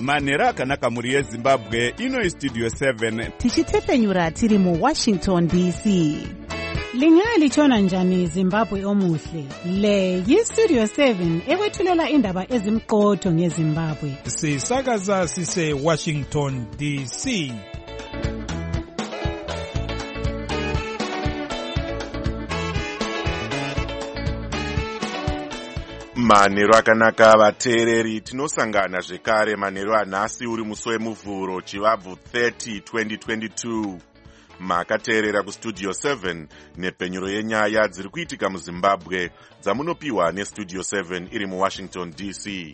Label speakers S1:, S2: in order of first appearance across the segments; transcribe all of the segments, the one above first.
S1: manhero akanaka mhuri yezimbabwe. Ino Studio 7
S2: tichitefenyura tiri muWashington DC.
S3: Lingalitshona njani Zimbabwe omuhle? Le yiStudio 7 ekwethulela indaba ezimqotho ngeZimbabwe.
S4: Sisakaza sise Washington DC.
S5: Manhero akanaka vateereri, tinosangana zvekare manhero anhasi uri musi wemuvhuro chivabvu 30 2022. Makateerera kuStudio 7 nepenyuro yenyaya dziri kuitika muZimbabwe dzamunopiwa neStudio 7 iri muWashington DC.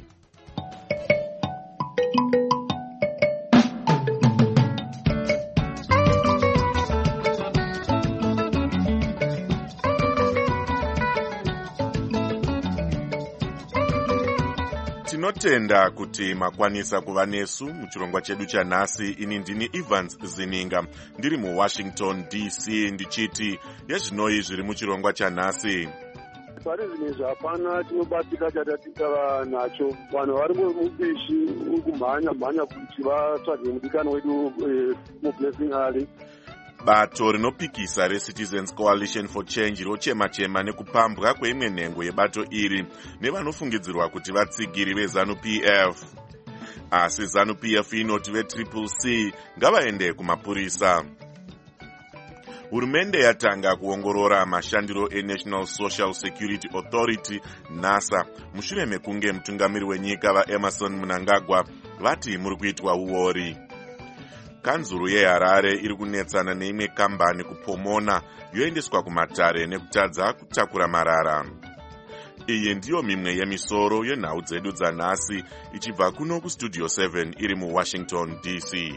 S5: Tinotenda kuti makwanisa kuva nesu muchirongwa chedu chanhasi. Ini ndini Evans Zininga ndiri muWashington DC ndichiti yezvinoi zviri muchirongwa chanhasi.
S6: Pari zvinezvi hapana chinobatika chatatika nacho. Vanhu vari mubishi kumhanya kuti vatsvage mudikani wedu muBlessing Ali.
S5: Bato rinopikisa reCitizens Coalition for Change rochema-chema nekupambwa kweimwe nhengo yebato iri nevanofungidzirwa kuti vatsigiri veZANU-PF. Asi ZANU-PF inoti veCCC ngavaende kumapurisa. Hurumende yatanga kuongorora mashandiro eNational Social Security Authority NASA mushure mekunge mutungamiri wenyika vaEmerson Mnangagwa vati muri kuitwa uori. Kanzuru yeHarare iri kunetsana neimwe kambani kupomona yoendeswa kumatare nekutadza kutakura marara. Iyi ndiyo mimwe yemisoro yenhau dzedu dzanhasi ichibva kuno kuStudio 7 iri muWashington DC.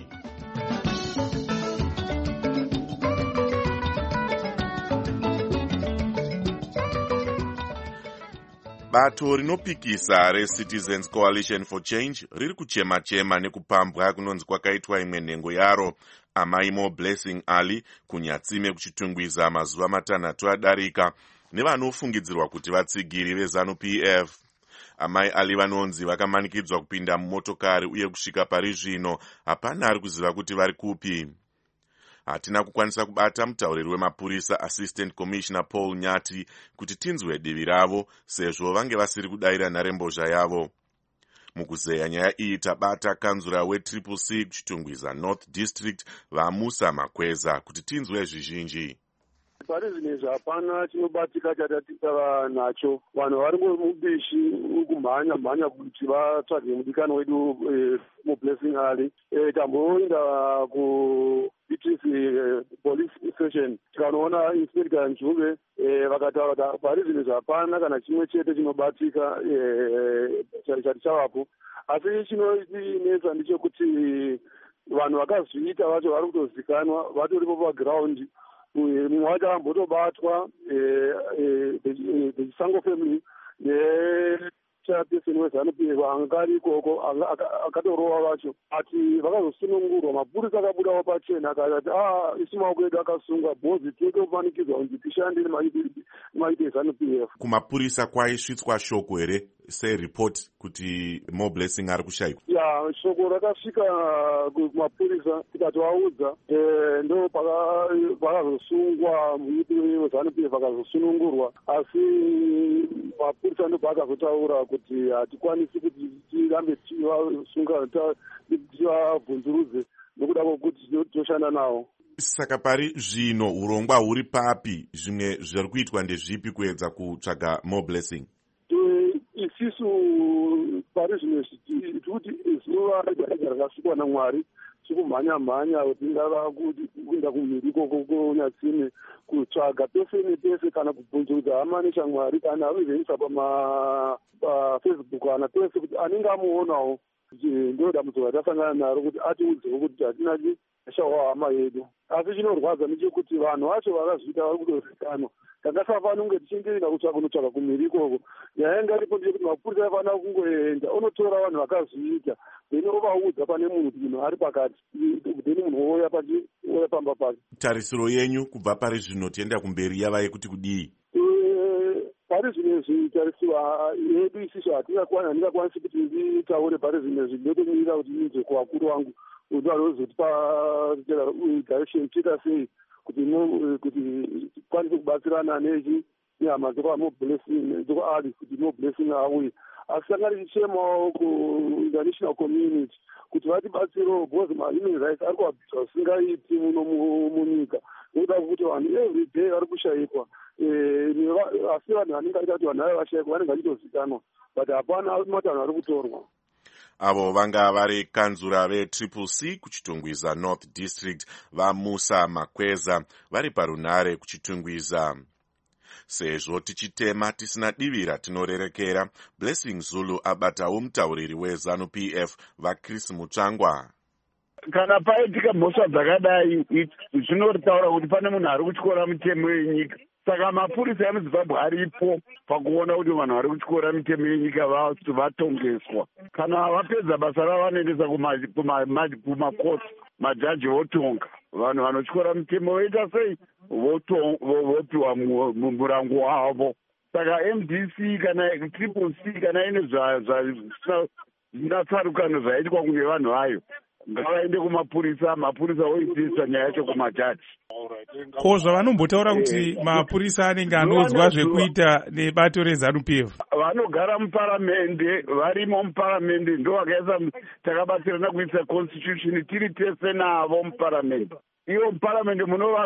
S5: Bato rinopikisa reCitizens Coalition for Change riri kuchema-chema nekupambwa kunonzi kwakaitwa imwe nhengo yaro Amai MoBlessing Ali kunyatsime kuchitungwiza mazuva matanhatu adarika nevanofungidzirwa kuti vatsigiri veZANU-PF. Amai Ali vanonzi vakamanikidzwa kupinda mumotokari uye kusvika pari zvino hapana ari kuziva kuti vari kupi. Hatina kukwanisa kubata mutauriri wemapurisa Assistant Commissioner Paul Nyati kuti tinzwe divi ravo sezvo vange vasiri kudayira nharembozha yavo. Mukuzeya nyaya iyi tabata kanzura weCCC kuchitungwiza North District vaMusa Makweza kuti tinzwe zvizhinji.
S6: Pari zvinezvi hapana chinobatika chatatika nacho. Vanhu vari mubishi kumhanya kuti vatsvage mudikani wedu muBlessing Ali. Tamboenda ku police station tikanoona Inspector Njuve vakataura kuti pari zvinezvi hapana kana chimwe chete chinobatika chati chavapo. Asi chinotinetsa ndechekuti vanhu vakazviita vacho vari kutozikanwa vatoripo paground. Mumwe wacho ambotobatwa vechisango family nechairperson weZANU-PF anga ari ikoko akatorova vacho ati vakazosunungurwa. Mapurisa akabudawo pachena akati isu maoko edu akasungwa bhozi tode kupanikidzwa kunzi tishandire maite ZANU-PF.
S5: Kumapurisa kwaisvitswa shoko here seripoti kuti MoBlessing ari kushayikwa?
S6: Ya, shoko rakasvika kumapurisa tikatovaudza ndo pakazosungwa muiti weZANU-PF akazosunungurwa. Asi mapurisa ndo paakazotaura kuti hatikwanisi kuti tirambe tivasunga tivabvunzurudze nokuda kwokuti toshanda navo.
S5: Saka pari zvino urongwa huri papi? Zvimwe zviri kuitwa ndezvipi kuedza kutsvaga MoBlessing?
S6: Isisu pari zvino tikuti zuva rega rakasvikwa naMwari tikumhanya tingava kuenda kumhiri konyatsime kutsvaga pese nepese kana kubvunzurudza hama neshamwari kana avizveisa paFacebook kana pese kuti anenge amuonawo ndo dambudziko ratasangana naro kuti atiudzewo kuti hatina shawa hama yedu. Asi chinorwadza ndechekuti vanhu vacho vakazviita vari kutozikanwa. Tangasafana kunge tichingoenda kunotsvaga kumhiri ikoko. Nyaya yanga iripo ndechekuti mapurisa aifanira kungoenda onotora vanhu vakazviita then ovaudza pane munhu kuti ari pakati then munhu ouya pamba pake.
S5: Tarisiro yenyu kubva pari zvino tienda kumberi yava yekuti kudii?
S6: pari zvimwe zvitarisiwa yedu isiso handingakwanisi kuti nditaure pari zvimwe zvinotomira kuti nize kuvakuru vangu kuti vanozotipa direction tiita sei kuti tikwanise kubatsirana nehama dzekwaali kuti moblessing auye asi tanga tichichemawo kuinternational community kuti vatibatsirewo because ma-human rights ari kuabviswa zvisingaiti muno munyika nokuda kuti vanhu every day vari kushayikwa asi vanhu vanenge aita kuti vanhu vave vashayikwa vanenge vachitozikanwa but hapana mati vanhu vari kutorwa.
S5: Avo vanga vari kanzura vetriple C kuchitungwiza North District vaMusa Makweza vari parunare kuchitungwiza. Sezvo tichitema tisina divira tinorerekera, Blessing Zulu abatawo mutauriri weZANU-PF vaChris Mutsvangwa.
S7: Kana paitika mhosva dzakadai zvinotaura kuti pane munhu ari kutyora mitemo yenyika. Saka mapurisa emuZimbabwe aripo pakuona kuti vanhu vari kutyora mitemo yenyika vatongeswa. Kana vapedza basa ravo vanoendesa kumakoti, majaji votonga. Vanhu vanotyora mitemo voita sei? Vopiwa murango wavo. Saka MDC kana Triple C kana ine zvinatsarukano zvaitwa kune vanhu vayo ngavaende kumapurisa, mapurisa voitiswa nyaya yacho kumajaji.
S4: Ko zvavanombotaura kuti mapurisa anenge anodzwa zvekuita nebato reZANU-PF.
S7: Vanogara muparamende, varimo muparamende, ndo vakaisa takabatsirana kuisa constitution tiri tese navo muparamende. Ivo muparamende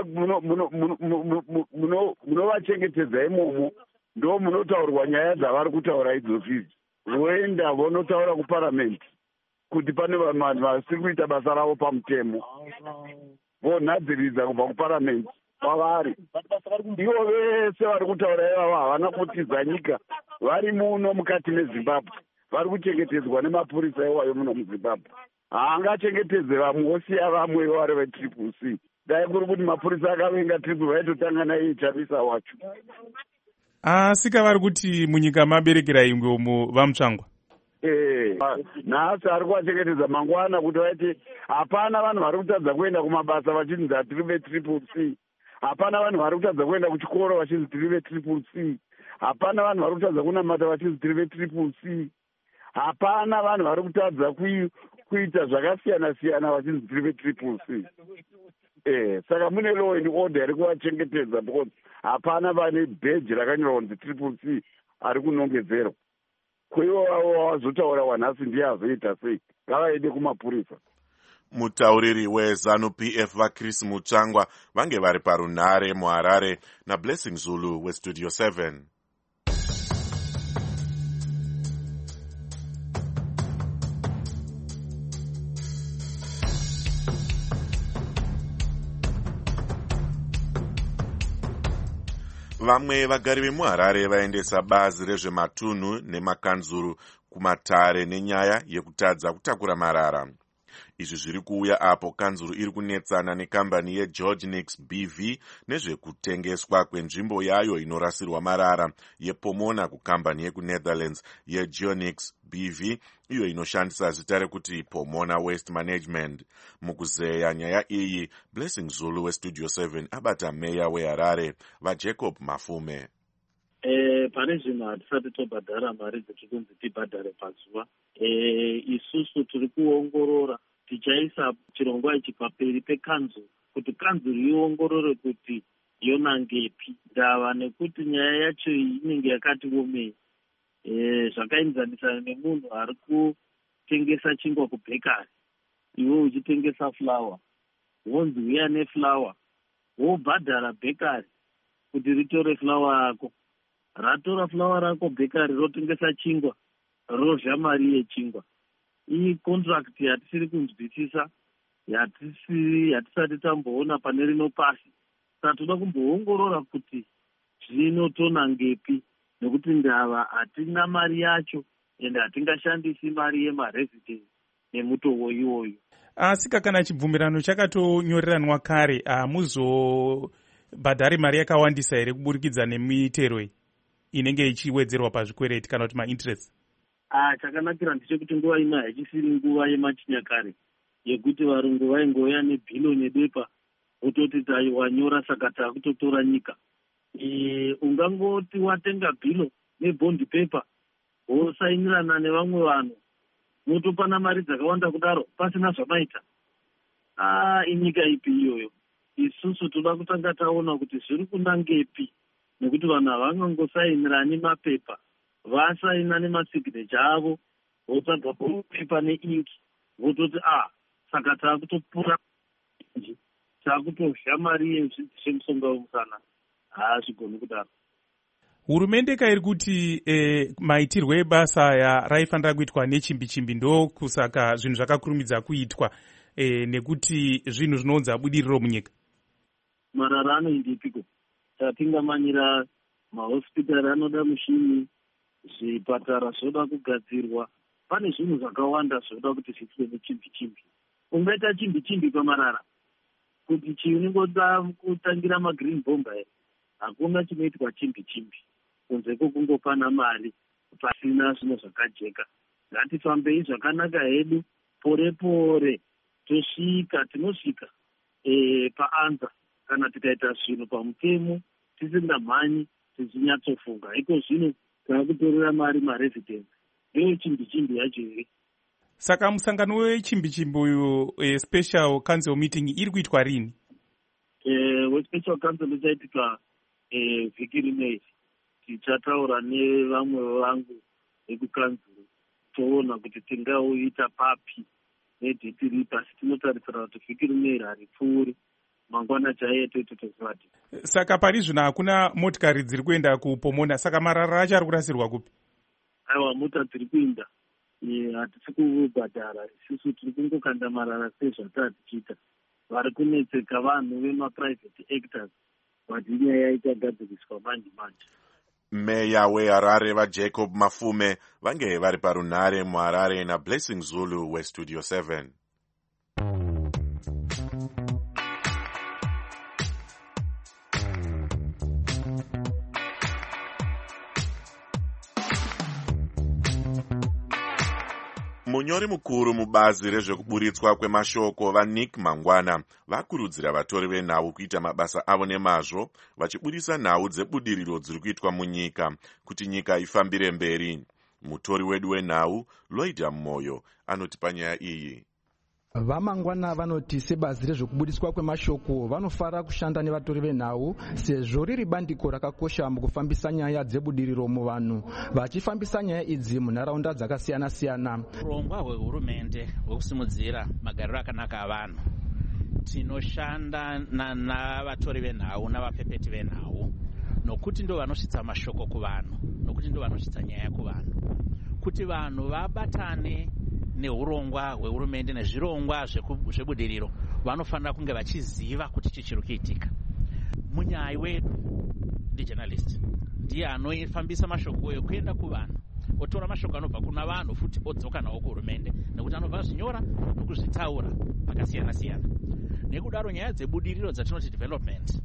S7: munovachengetedza imomo, ndo munotaurwa nyaya dzavari kutaura idzosizvi. Voenda vonotaura kuparamende kuti pane vanhu vasiri kuita basa ravo pamutemo. Vonhadziridza kubva kuparamende kwavari. Ivo vese vari kutaura ivavo havana kutiza nyika, vari muno mukati meZimbabwe, vari kuchengetedzwa nemapurisa iwayo muno muZimbabwe. Haangachengetedze vamwe osiya vamwe vari vetriple C. Dai kuri kuti mapurisa akavenga triple vaitotanga naye chavisa wacho.
S4: Asika vari kuti munyika maberekera ingwe vaMutsvangwa.
S7: Nhasi ari kuvachengetedza mangwana kuti vaiti hapana vanhu vari kutadza kuenda kumabasa vachinzi hatiri vetriple C. Hapana vanhu vari kutadza kuenda kuchikoro vachinzi tiri vetriple C. Hapana vanhu vari kutadza kunamata vachinzi tiri vetriple C. Hapana vanhu vari kutadza kuita zvakasiyana-siyana vachinzi tiri vetriple C. Saka mune law and order iri kuvachengetedza because hapana vane bheji rakanyorwa kunzi triple C ari kunongedzerwa. Kuivo vazotaura wanhasi ndiye azoita sei, ngavaende kumapurisa.
S5: Mutauriri weZANU-PF vaChris Mutsvangwa vange vari parunare muHarare naBlessing Zulu weStudio 7. Vamwe vagari vemuHarare vaendesa bazi rezvematunhu nemakanzuru kumatare nenyaya yekutadza kutakura marara. Izvi zviri kuuya apo kanzuru iri kunetsana nekambani yeGeorge Nix BV nezvekutengeswa kwenzvimbo yayo inorasirwa marara yePomona kukambani yekuNetherlands yeGeonix BV, iyo inoshandisa zita rekuti Pomona Waste Management. Mukuzeya nyaya iyi, Blessing Zulu weStudio 7 abata meya weHarare vaJacob Mafume.
S8: Pane zvinhu hatisati tobhadhara mari dzechikunzi tibhadhare pazuva. Isusu tiri kuongorora, tichaisa chirongwa ichi paperi pekanzuru kuti kanzuru iongorore kuti yonangepi ndava, nekuti nyaya yacho inenge yakati omei. Zvakainzanisana nemunhu ari kutengesa chingwa kubhekari, iwe uchitengesa flawa, wonzi uya neflawa, wobhadhara bhekari kuti ritore flawa yako. Ratora flawa rako bhekari rotengesa chingwa, rozha mari yechingwa. Iyi contract yatisiri kunzwisisa, hatisati tamboona pane rino pasi. Saka toda kumboongorora kuti zvinotonangepi, nekuti ndava hatina mari yacho ende hatingashandisi mari yemaresidence nemutowo iwoyo.
S4: Asika kana chibvumirano chakatonyoreranwa kare, hamuzobhadhari mari yakawandisa here kuburikidza nemitero inenge ichiwedzerwa pazvikwereti kana kuti mainterest?
S8: Chakanakira ndechekuti nguva ino haichisiri nguva yemachinyakare yekuti varungu vaingoya nebhilo nebepa vototi wanyora saka takutotora nyika. ungangoti watenga bhilo nebhondi pepa wosainirana nevamwe vanhu motopana mari dzakawanda kudaro pasina zvamaita. Inyika ipi iyoyo? Isusu toda kutanga taona kuti zviri kunangepi, nekuti vanhu havangangosainirani mapepa, vasaina nemasignecha avo, votsvaga pepa neingi, vototi saka taakutopura taakutozha mari yezvemusonga wemusana. Zvigoni kudaro.
S4: Hurumende kairi kuti maitirwo ebasa aya raifanira kuitwa nechimbi-chimbi, ndo kusaka zvinhu zvakakurumidza kuitwa nekuti zvinhu zvinounza budiriro munyika.
S8: Marara anoindipiko? Tatingamanyira mahospitari anoda mushini, zvipatara zvoda kugadzirwa, pane zvinhu zvakawanda zvoda kuti zviitwe nechimbi-chimbi. Ungaita chimbi-chimbi pamarara kuti chiunongoda kutangira magreen bomba here? Hakuna chinoitwa chimbi-chimbi kunze kwokungopana mari pasina zvino zvakajeka. Ngatifambei zvakanaka hedu, pore-pore tinosvika paanza kana tikaita zvinhu pamutemo tisingamhanyi tichinyatsofunga. Iko zvino taakutorera mari maresidence, ndeyo chimbi-chimbi yacho here?
S4: Saka musangano wechimbi-chimbi uyu special council meeting iri kuitwa rini?
S8: Wespecial council uchaitika vhiki rinei. Tichataura nevamwe vangu vekukanzuro toona kuti tingauita papi nedhiti ripi, asi tinotarisira kuti vhiki rinei haripfuuri, mangwana chaiye toite tozivati.
S4: Saka pari zvino hakuna motikari dziri kuenda kupomona, saka marara acho ari kurasirwa kupi?
S8: Aiwa, mota dziri kuinda, hatisi kubhadhara, isusu tiri kungokanda marara sezvataa tichiita. Vari kunetseka vanhu vemaprivate actors, kuti inyaya ichagadziriswa manje.
S5: Meya weHarare vaJacob Mafume vange vari parunhare muHarare naBlessing Zulu weStudio 7. Munyori mukuru mubazi rezvekuburitswa kwemashoko vaNick Mangwana vakurudzira vatori venhau kuita mabasa avo nemazvo, vachiburisa nhau dzebudiriro dziri kuitwa munyika kuti nyika ifambire mberi. Mutori wedu wenhau Lloyd Moyo anoti panyaya iyi.
S9: Vamangwana vanoti sebazi rezvekubudiswa kwemashoko vanofara kushanda nevatori venhau sezvo riri bandiko rakakosha mukufambisa nyaya dzebudiriro muvanhu, vachifambisa nyaya idzi munharaunda dzakasiyana-siyana.
S10: Urongwa hwehurumende hwekusimudzira magariro akanaka avanhu, tinoshanda navatori venhau navapepeti venhau, nokuti ndo vanosvitsa mashoko kuvanhu, nokuti ndo vanosvitsa nyaya kuvanhu, kuti vanhu vabatane neurongwa hwehurumende nezvirongwa zvebudiriro. Vanofanira kunge vachiziva kuti chichiri kuitika. Munyai wedu ndijournalist, ndiye anofambisa mashoko ekuenda kuvanhu, otora mashoko anobva kuna vanhu futi odzoka nawo kuhurumende, nekuti anobva zvinyora nokuzvitaura pakasiyana-siyana. Nekudaro nyaya dzebudiriro dzatinoti development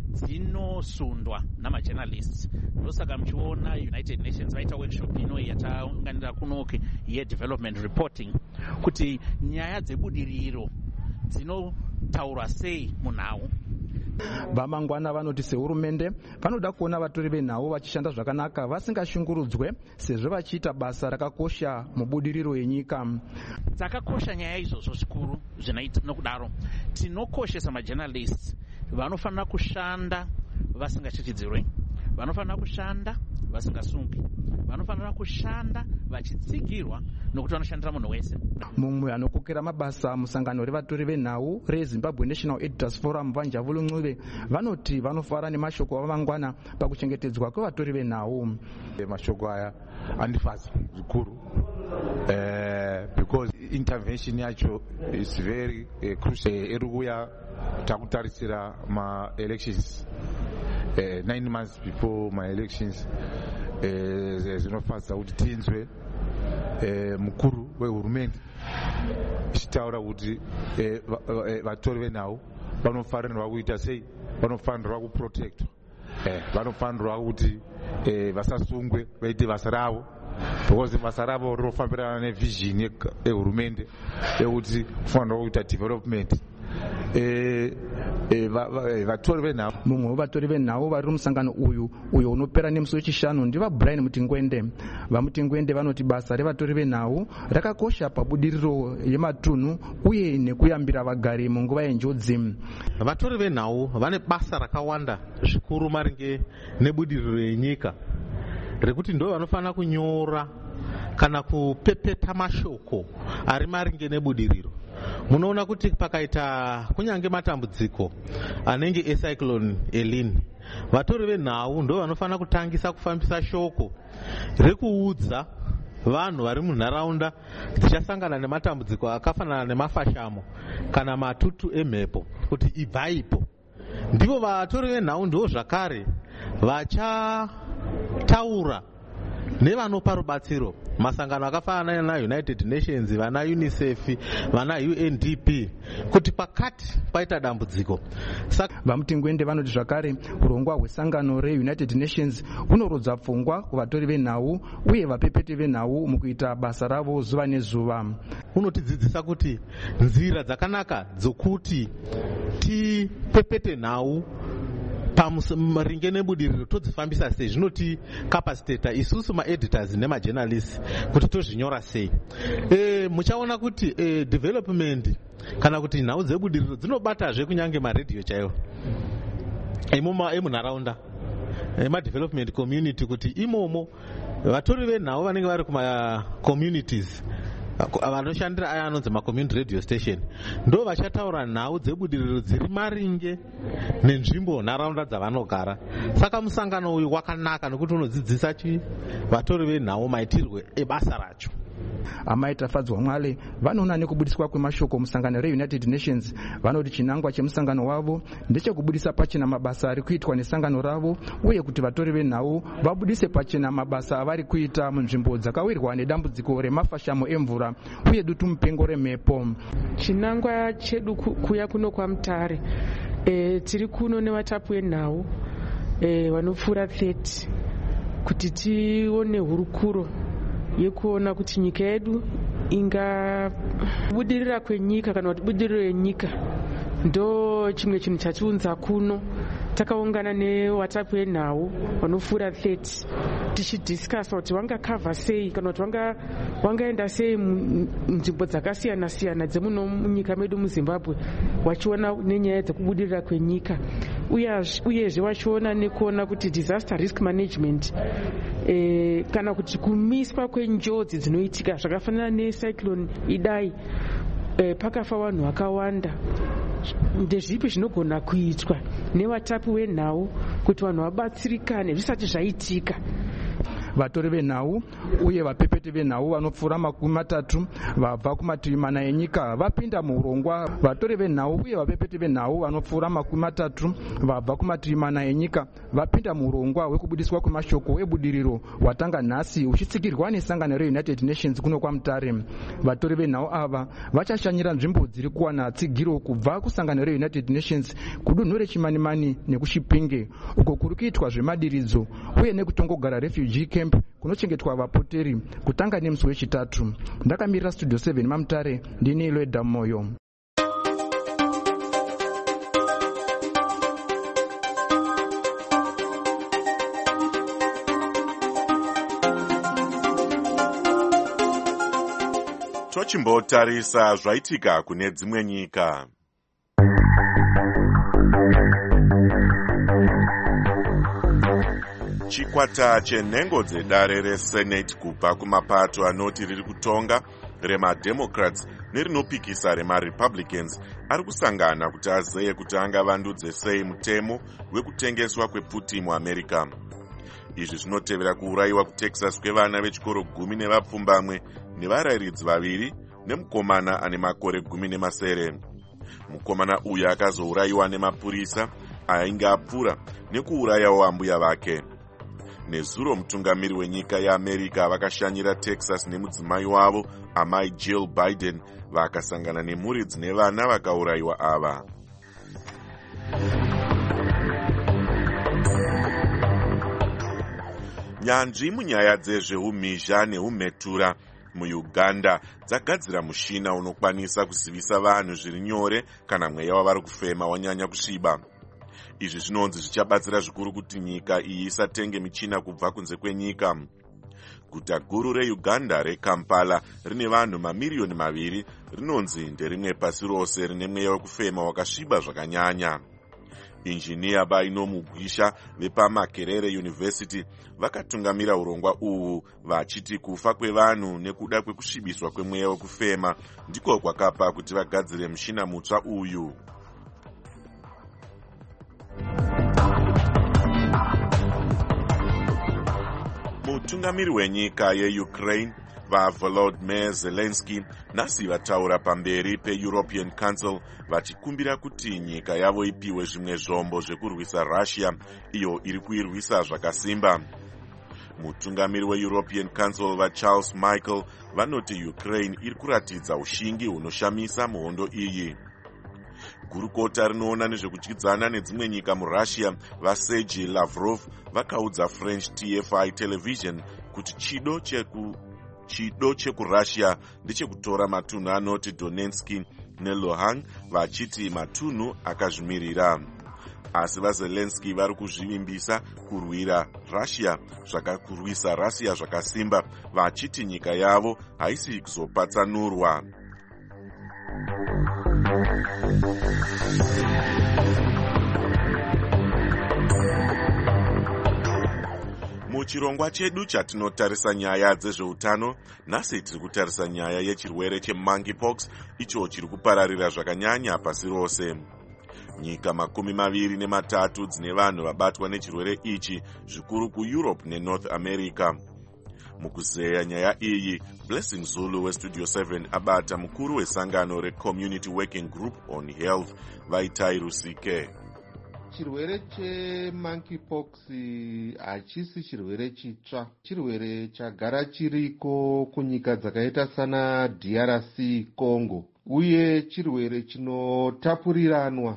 S10: dzinosundwa namajournalists. Ndosaka muchiona United Nations vaita workshop ino yataunganira kunoki yedevelopment reporting, kuti nyaya dzebudiriro dzinotaurwa sei munhau.
S9: Vamangwana vanoti sehurumende vanoda kuona vatori venhau vachishanda zvakanaka vasingashungurudzwe, sezvo vachiita basa rakakosha mubudiriro yenyika.
S10: Dzakakosha nyaya izvozvo zvikuru zvinoita, nokudaro tinokoshesa majournalists. Vanofanira kushanda vasingachitidzirwe, vanofanira kushanda vasingasungi, vanofanira kushanda vachitsigirwa, nokuti vanoshandira munhu wese.
S9: Mumwe anokokera mabasa musangano revatori venhau reZimbabwe National Editors Forum Vanjavulu Ncube vanoti vanofara nemashoko avamangwana pakuchengetedzwa kwevatori venhau.
S11: Mashoko aya andifadza zvikuru because intervention yacho is very crucial. Iri kuya takutarisira ma-elections 9 months before my-elections. Zvinofadza kuti tinzwe mukuru wehurumende ichitaura kuti vatori venhau vanofanirwa kuita sei, vanofanirwa kuprotectwa, vanofanirwa kuti vasasungwe vaite basa ravo, because basa ravo rinofambirana nevision yehurumende yekuti kufanirwa kuita development vatori venhau.
S9: Mumwe wevatori venhau vari mumusangano uyu unopera nemusi wechishanu ndivabrian Mutingwende. VaMutingwende vanoti basa revatori venhau rakakosha pabudiriro yematunhu uye nekuyambira vagari munguva yenjodzi.
S12: Vatori venhau vane basa rakawanda zvikuru maringe nebudiriro yenyika rekuti ndo vanofanira kunyora kana kupepeta mashoko ari maringe nebudiriro. Munoona kuti pakaita kunyange matambudziko anenge ecyclone Elin, vatori venhau ndo vanofanira kutangisa kufambisa shoko rekuudza vanhu vari munharaunda dzichasangana nematambudziko akafanana nemafashamo kana matutu emhepo kuti ibvaipo. Ndipo vatori venhau ndo zvakare vachataura nevanopa rubatsiro, masangano akafanana naUnited Nations, vana UNICEF, vana UNDP, kuti pakati paita dambudziko.
S9: VaMutingwende vanoti zvakare urongwa hwesangano reUnited Nations hunorodza pfungwa kuvatori venhau uye vapepeti venhau mukuita basa ravo zuva nezuva.
S12: Unotidzidzisa kuti nzira dzakanaka dzokuti tipepete nhau maringe nebudiriro todzifambisa sei, zvinoti capacitata isusu maeditors nemajournalists kuti tozvinyora sei. Muchaona kuti development kana kuti nhau dzebudiriro dzinobatazve kunyange maredhiyo chaiwo emunharaunda, emadevelopment community, kuti imomo vatori venhau vanenge vari kuma-communities vanoshandira aya anonzi macommunity radio station ndo vachataura nhau dzebudiriro dziri maringe nenzvimbo nharaunda dzavanogara. Saka musangano uyu wakanaka nekuti unodzidzisa vatori venhau maitirwe ebasa racho.
S9: Amaita Fadzwa Mwale vanoona nekubudiswa kwemashoko musangano reUnited Nations vanoti chinangwa chemusangano wavo ndechekubudisa pachena mabasa ari kuitwa nesangano ravo uye kuti vatori venhau vabudise pachena mabasa avari kuita munzvimbo dzakawirwa nedambudziko remafashamo emvura uye dutu mupengo remhepo.
S13: Chinangwa chedu kuya kuno kwaMutare tiri kuno nevatapu venhau vanopfuura 30 kuti tione hurukuro yekuona kuti nyika yedu ingabudirira kwenyika kana kuti budiriro yenyika ndo chimwe chinhu chatiunza kuno. Takaungana nevatapu venhau vanopfuura 30 tichidhiskasa kuti wangakavha sei kana kuti wangaenda sei munzvimbo dzakasiyana siyana dzemuno munyika medu muZimbabwe wachiona nenyaya dzekubudirira kwenyika uyezve wachiona nekuona kuti disaster risk management kana kuti kumiswa kwenjodzi dzinoitika zvakafanana necyclone Idai pakafa vanhu vakawanda. Ndezvipi zvinogona kuitwa nevatapu venhau kuti vanhu vabatsirikane zvisati zvaitika?
S9: Vatori venhau uye vapepeti venhau vanopfuura 30 vabva kumativi mana enyika vapinda muurongwa. Vatori venhau uye vapepeti venhau vanopfuura 30 vabva kumativi mana enyika vapinda muurongwa hwekubudiswa kwemashoko ebudiriro hwatanga nhasi uchitsigirwa nesangano reUnited Nations kuno kwaMutare. Vatori venhau ava vachashanyira nzvimbo dziri kuwana tsigiro kubva kusangano reUnited Nations kudunhu reChimanimani nekuChipinge uko kuri kuitwa zvemadiridzo uye nekutongogara refugee camp kunochengetwa vapoteri kutanga nemusi wechitatu. Ndakamirira studio 7 maMutare ndini Lweda Moyo.
S5: Tochimbotarisa zvaitika kune dzimwe nyika. Chikwata chenhengo dzedare reSenate kubva kumapato anoti riri kutonga remademocrats nerinopikisa remarepublicans ari kusangana kuti azeye kuti angavandudze sei mutemo wekutengeswa kwepfuti muAmerica. Izvi zvinotevera kuurayiwa kuTexas kwevana vechikoro 10 nevapfumbamwe nevarayiridzi 2 nemukomana ane makore 17. Mukomana uyu akazourayiwa nemapurisa ainge apfuura nekuurayawo ambuya vake. Nezuro mutungamiri wenyika yeAmerica vakashanyira Texas nemudzimai wavo amai Jill Biden vakasangana nemhuri dzine vana vakaurayiwa ava. Nyanzvi munyaya dzezveumhizha neumhetura muuganda dzagadzira mushina unokwanisa kuzivisa vanhu zviri nyore kana mweya wavari kufema wanyanya kusviba. Izvi zvinonzi zvichabatsira zvikuru kuti nyika iyi isatenge michina kubva kunze kwenyika. Guta guru reuganda rekampala rine vanhu mamiriyoni 2, rinonzi nderimwe pasi rose rine mweya wekufema wakasviba zvakanyanya. Injiniya Baino Mugwisha vepamakerere University vakatungamira urongwa uhu vachiti kufa kwevanhu nekuda kwekusvibiswa kwemweya wekufema ndiko kwakapa kuti vagadzire mushina mutsva uyu. Mutungamiri wenyika yeUkraine vaVolodymyr Zelensky nhasi vataura pamberi peEuropean Council vachikumbira kuti nyika yavo ipiwe zvimwe zvombo zvekurwisa Russia iyo iri kuirwisa zvakasimba. Mutungamiri weEuropean Council vaCharles Michel vanoti Ukraine iri kuratidza ushingi hunoshamisa muhondo iyi. Gurukota rinoona nezvekudyidzana nedzimwe nyika muRussia vaSergei Lavrov vakaudza French TFI television kuti chido chekuRussia ndechekutora matunhu anoti Donetsk neLuhansk vachiti matunhu akazvimirira. Asi vaZelensky vari kuzvivimbisa kurwisa Russia zvakasimba vachiti nyika yavo haisi kuzopatsanurwa. Muchirongwa chedu chatinotarisa nyaya dzezveutano, nhasi tiri kutarisa nyaya yechirwere chemonkeypox icho chiri kupararira zvakanyanya pasi rose. Nyika 23 dzine vanhu vabatwa nechirwere ichi, zvikuru kuEurope neNorth America. Mukuzeya nyaya iyi, Blessing Zulu weStudio 7 abata mukuru wesangano reCommunity Working Group on Health Vaitai Rusike.
S14: Chirwere chemonkeypox hachisi chirwere chitsva, chirwere chagara chiriko kunyika dzakaita sana DRC Congo, uye chirwere chinotapuriranwa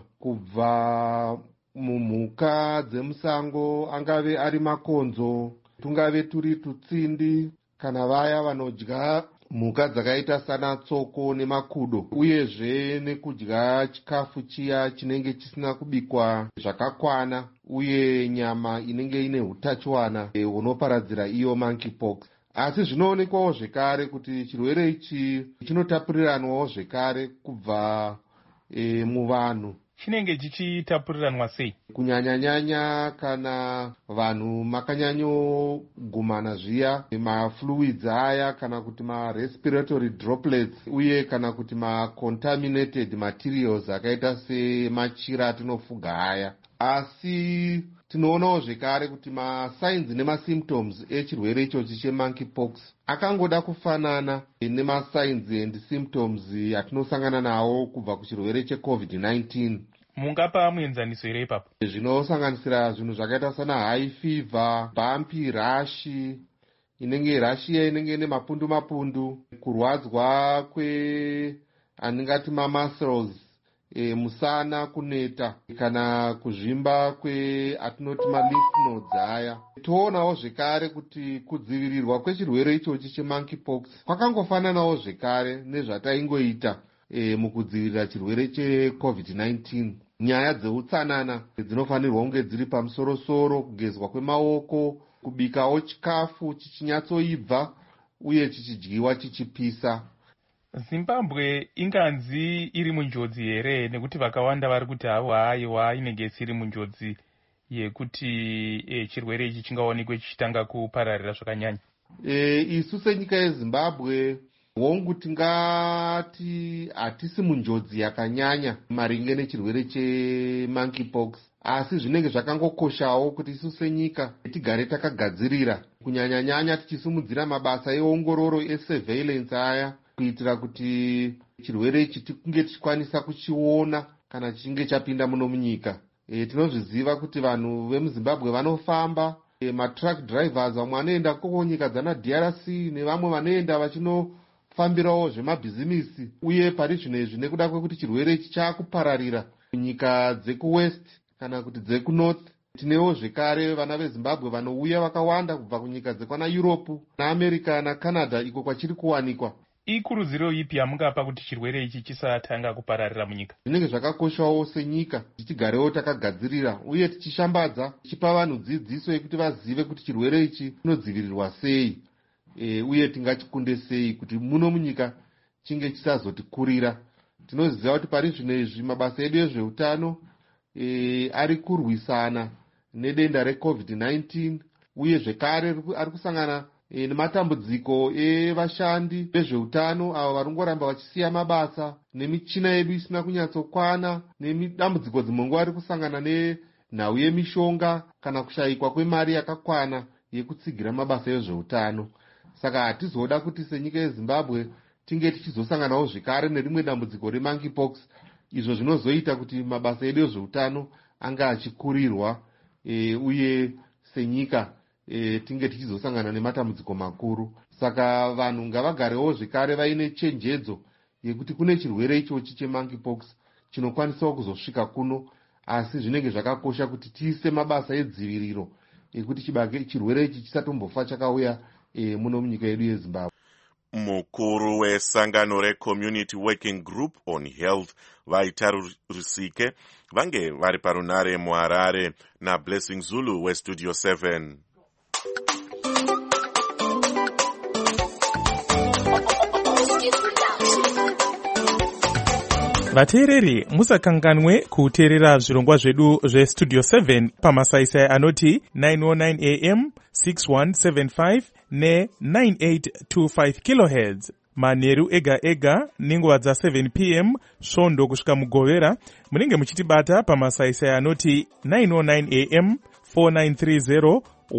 S14: kubva mumhuka dzemusango, angave ari makonzo, tungave turi tutsindi, kana vaya vanodya mhuka dzakaita sana tsoko nemakudo, uyezve nekudya chikafu chiya chinenge chisina kubikwa zvakakwana, uye nyama inenge ine utachiwana hunoparadzira iyo monkeypox. Asi zvinoonekwawo zvekare kuti chirwere ichi chinotapuriranwawo zvekare kubva muvanhu.
S4: Chinenge chichitapuriranwa sei?
S14: Kunyanya-nyanya kana vanhu makanyanyogumana zviya, mafluids aya, kana kuti respiratory droplets, uye kana kuti contaminated materials akaita semachira atinofuga aya. Asi tinoonawo zvekare kuti signs nemasymptoms echirwere ichochi chemonkeypox akangoda kufanana nemasigns and symptoms atinosangana nawo kubva kuchirwere cheCovid-19.
S4: Mungapa muenzaniso here ipapo?
S14: Zvinosanganisira zvinhu zvakaita sana high fever, bumpy rash, inenge rash inenge ine mapundu, kurwadzwa aningati muscles, musana kuneta, kana kuzvimba atinoti lymph nodes aya. Toonawo zvekare kuti kudzivirirwa kwechirwere ichochi chemonkeypox kwakangofananawo zvekare nezvataingoita mukudzivirira chirwere cheCovid-19. Nyaya dzeutsanana dzinofanirwa kunge dziri pamusoro-soro, kugezwa kwemaoko, kubikawo chikafu chichinyatsoibva uye chichidyiwa chichipisa.
S4: Zimbabwe inganzi iri munjodzi here, nekuti vakawanda vari kuti haiwa inenge isiri munjodzi yekuti chirwere ichi chingaonekwe chichitanga kupararira zvakanyanya?
S14: Isu senyika yeZimbabwe hongu tingati hatisi munjodzi yakanyanya maringe nechirwere chemonkeypox, asi zvinenge zvakangokoshawo kuti isu senyika tigare takagadzirira, kunyanya-nyanya tichisimudzira mabasa eongororo esurveillance aya, kuitira kuti chirwere ichi tikunge tichikwanisa kuchiona kana chinge chapinda muno munyika. Tinozviziva kuti vanhu vemuZimbabwe vanofamba, matruck drivers, vamwe vanoenda kunyika dzana DRC, nevamwe vanoenda vachinofambirawo zvemabhizimisi, uye pari zvino izvi nekuda kwekuti chirwere ichi chaakupararira kunyika dzekuwest kana kuti dzekunorth, Tinewo zvekare vana vezimbabwe vanouya vakawanda kubva kunyika dzekwana Europe naAmerica naCanada iko kwachiri kuwanikwa.
S4: Ikurudziro ipi yamungapa kuti chirwere ichi chisatanga kupararira munyika?
S14: Zvinenge zvakakoshawo senyika tichigarewo takagadzirira uye tichishambadza tichipa vanhu dzidziso yekuti vazive kuti chirwere ichi chinodzivirirwa sei uye tingachikunde sei kuti muno munyika chinge chisazotikurira. Tinoziva kuti pari zvino izvi mabasa edu ezveutano ari kurwisana nedenda reCovid-19 uye zvekare ari kusangana nematambudziko evashandi vezveutano avo varongoramba vachisiya mabasa nemichina yedu isina kunyatsokwana nedambudziko dzimwe nguva ari kusangana nenhau yemishonga kana kushayikwa kwemari yakakwana yekutsigira mabasa ezveutano. Saka hatizoda kuti senyika yeZimbabwe tinge tichizosanganawo zvekare nerimwe dambudziko remonkeypox, izvo zvinozoita kuti mabasa edu ezveutano anga achikurirwa uye senyika tinge tichizosangana nematambudziko makuru. Saka vanhu ngavagarewo zvekare vaine chenjedzo yekuti kune chirwere ichochi chemonkeypox chinokwanisawo kuzosvika kuno, asi zvinenge zvakakosha kuti tiise mabasa edziviriro ekuti chirwere ichi chisatombofa chakauya muno munyika yedu yeZimbabwe.
S5: Mukuru wesangano reCommunity Working Group on Health Vaita Rusike vange vari parunare muHarare naBlessing Zulu weStudio 7.
S4: Vateereri, musakanganwe kuteerera zvirongwa zvedu zveStudio 7 pamasaisai anoti 909 AM, 6175 ne9825 kHz. Manheru ega ega nenguva dza7 PM svondo kusvika mugovera munenge muchitibata pamasaisai anoti 909 AM, 4930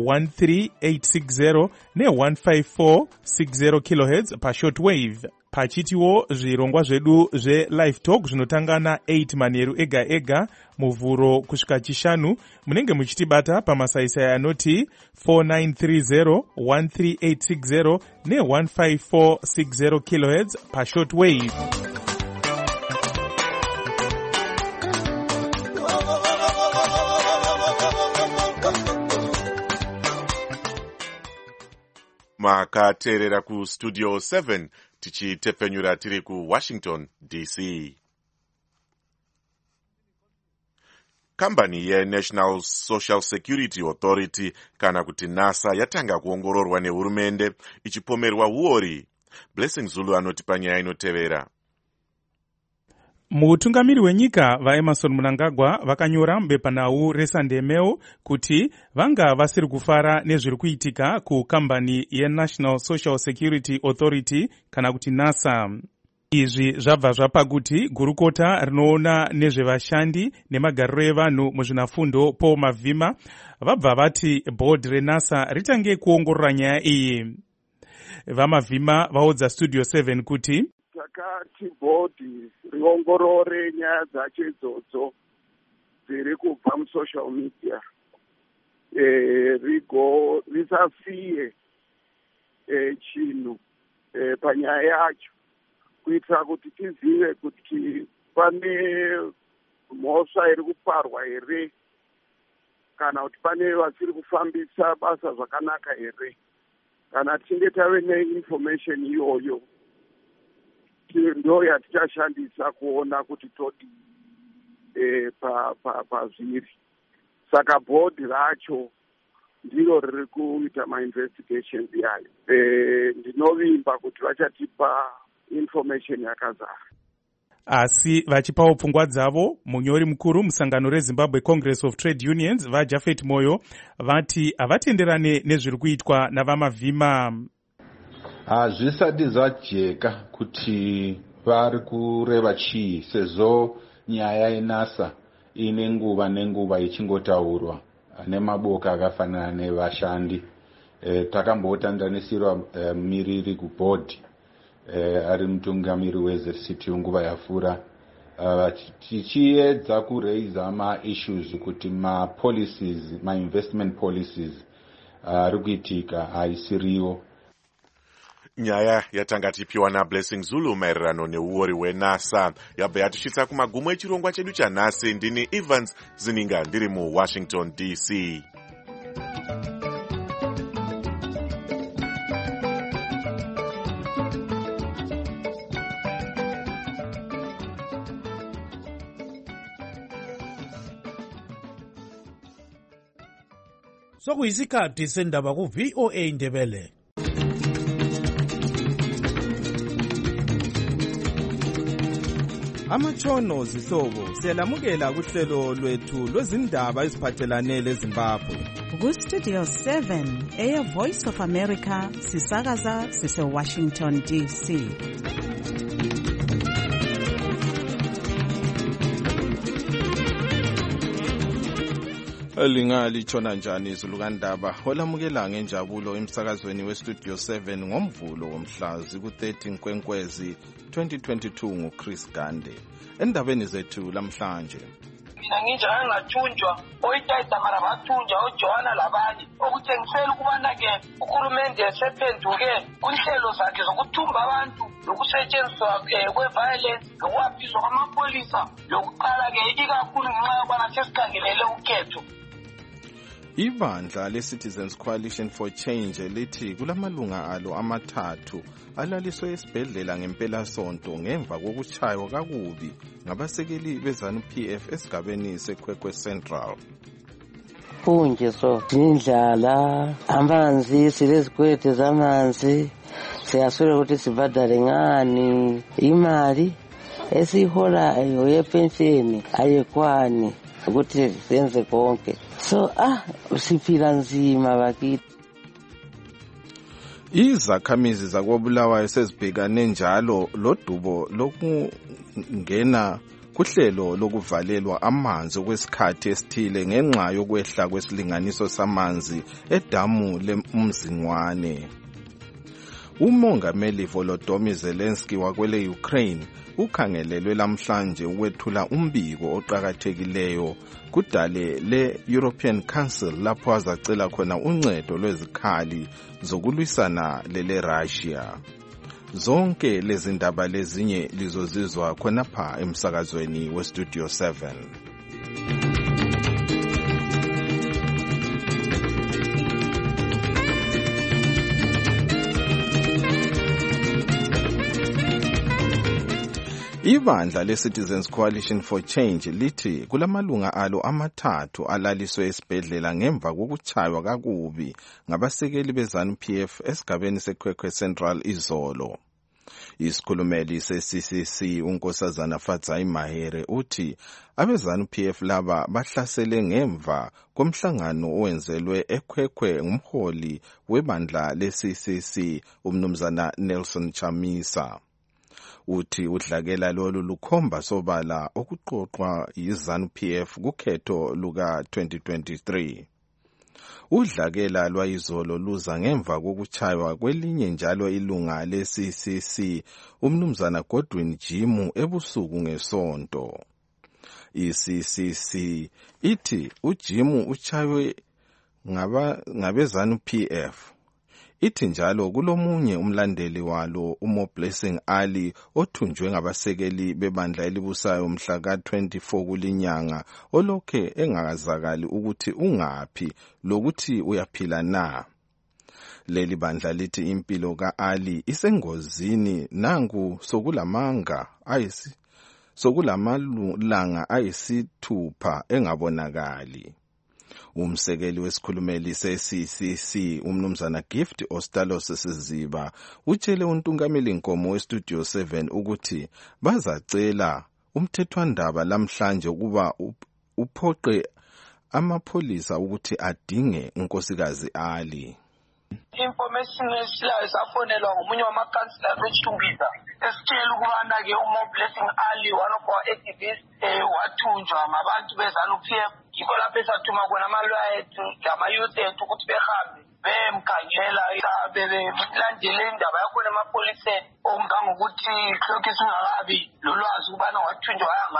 S4: 13860 ne15460 kHz pashortwave. Pachitiwo zvirongwa zvedu zveLive Talk zvinotanga na8 manheru ega ega muvhuro kusvika chishanu munenge muchitibata pamasaisai anoti 4930 13860 ne15460 kHz pashortwave.
S5: Makateerera kuStudio 7 tichitepenyura tiri kuWashington DC. Kambani yeNational Social Security Authority kana kuti NASA yatanga kuongororwa nehurumende ichipomerwa uori. Blessing Zulu anoti panyaya inotevera.
S4: Mutungamiri wenyika vaEmerson Mnangagwa vakanyora mubepanhau reSunday Mail kuti vanga vasiri kufara nezviri kuitika kukambani yeNational Social Security Authority kana kuti NASA. Izvi zvabva zvapa kuti gurukota rinoona nezvevashandi nemagariro evanhu muzvinafundo Paul Mavhima vabva vati board reNASA ritange kuongorora nyaya iyi. VaMavhima vaudza Studio 7 kuti
S6: takati bhodhi riongorore nyaya dzacho idzodzo dziri kubva musocial media, risasiye chinhu panyaya yacho kuitira kuti tizive kuti pane mhosva iri kuparwa here kana kuti pane vasiri kufambisa basa zvakanaka here. Kana tichinge tave neinformation iyoyo ndo yatichashandisa kuona kuti todi pazviri. Saka bhodhi racho ndiro riri kuita mainvestigations yayo. Ndinovimba kuti vachatipa information yakazara.
S4: Asi vachipawo pfungwa dzavo, munyori mukuru musangano reZimbabwe Congress of Trade Unions vaJafet Moyo vati havatenderane nezviri kuitwa navaMavhima.
S11: Hazvisati zvajeka kuti vari kureva chii, sezvo nyaya yeNASA ine nguva nenguva ichingotaurwa nemaboka akafanana nevashandi. Takambotandanisirwa miriri kubhodhi ari mutungamiri weZCT nguva yapfuura tichiedza kureiza maissues kuti mapolicies, mainvestment policies ari kuitika haisiriwo.
S5: Nyaya yatanga tipiwa naBlessing Zulu maererano neuori hweNASA yabva yatisvitsa kumagumo echirongwa chedu chanhasi. Ndini Evans Zininga ndiri muWashington DC.
S15: Sokuyisikhathi sendaba ku-VOA Indebele.
S16: Amatshono zihlobo siyalamukela kuhlelo lwethu lwezindaba eziphathelane leZimbabwe.
S2: Ku-Studio 7 Air Voice of America sisakaza sise-Washington DC.
S16: Lingalitshona njani izulu kandaba olamukela ngenjabulo emsakazweni weStudio 7 ngomvulo womhlazi ku-13 Nkwenkwezi 2022 nguChris Gande. Endabeni zethu lamhlanje,
S17: mina nginjani ngathunjwa oyitayisa mara bathunjwa oJohana labanye okutshengisela ukubana-ke uhulumende esephenduke kunhlelo zakhe zokuthumba abantu lokusetshenziswa kwe-violence lokuwaphizwa kwamapolisa lokuqala-ke ikakhulu ngenxa yokubana sesikhangelele ukhetho.
S16: Ibandla le-Citizens Coalition for Change lithi kulamalunga alo amathathu alaliswe esibhedlela ngempelasonto ngemva kokutshaywa kakubi ngabasekeli beZANU-PF esigabeni seKwekwe Central.
S18: Kunje so indlala amanzi silezikwete zamanzi siyaswela ukuthi sibhadale ngani imali esiholayo yepensheni ayekwani ukuthi senze konke. So siphila nzima bakithi.
S16: Izakhamizi zakoBulawayo sezibhekane njalo lodubo lokungena kuhlelo lokuvalelwa amanzi okwesikhathi esithile ngenxa yokwehla kwesilinganiso samanzi edamu leMzingwane. Umongameli Volodymyr Zelensky wakwele Ukraine ukhangelelwe lamhlanje ukwethula umbiko oqhakathekileyo kudale le-European Council lapho azacela khona uncedo lwezikhali zokulwisana lele-Russia. Zonke lezi ndaba lezinye lizozizwa khonapha emsakazweni weStudio 7. Ibandla le-Citizens Coalition for Change lithi kulamalunga alo amathathu alaliswe esibhedlela ngemva kokutshaywa kakubi ngabasekeli beZANU-PF esigabeni seKwekwe Central izolo. Isikhulumeli se-CCC uNkosazana Fadzai Mahere uthi abeZANU-PF laba bahlasele ngemva komhlangano owenzelwe eKwekwe ngumholi webandla le-CCC umnumzana Nelson Chamisa. Uthi udlakela lolu lukhomba sobala okuqoqwa yiZANU-PF kukhetho luka-2023. Udlakela lwayizolo luza ngemva kokutshaywa kwelinye njalo ilunga le-CCC umnumzana Godwin Jimu ebusuku ngesonto. I-CCC ithi uJimu utshaywe ngabeZANU-PF. Ithi njalo kulomunye umlandeli walo uMoblessing Ali othunjwe ngabasekeli bebandla elibusayo mhla ka-24 kulinyanga olokhe engakazakali ukuthi ungaphi lokuthi uyaphila na. Leli bandla lithi impilo ka-Ali isengozini nangu sokulamalanga ayisithupha engabonakali. Umsekeli wesikhulumeli se-CCC umnumzana Gift Ostalos Siziba utshele untungameli Nkomo weStudio 7 ukuthi bazacela umthethwandaba lamhlanje ukuba uphoqe amapholisa ukuthi adinge unkosikazi Ali.
S17: Information esilayo safonelwa ngomunye wamakhansila weChumbiza esitshela ukubana-ke uMoblessing Ali one of our activists wathunjwa ngabantu beZANU-PF. Yikho lapho esathuma khona amalwaya ethu lamayouth ethu ukuthi behambe bemkhangela belandele indaba yakhona emapoliseni okungangokuthi lokhu singakabi lolwazi ukubana wathunjwa wayangaphi.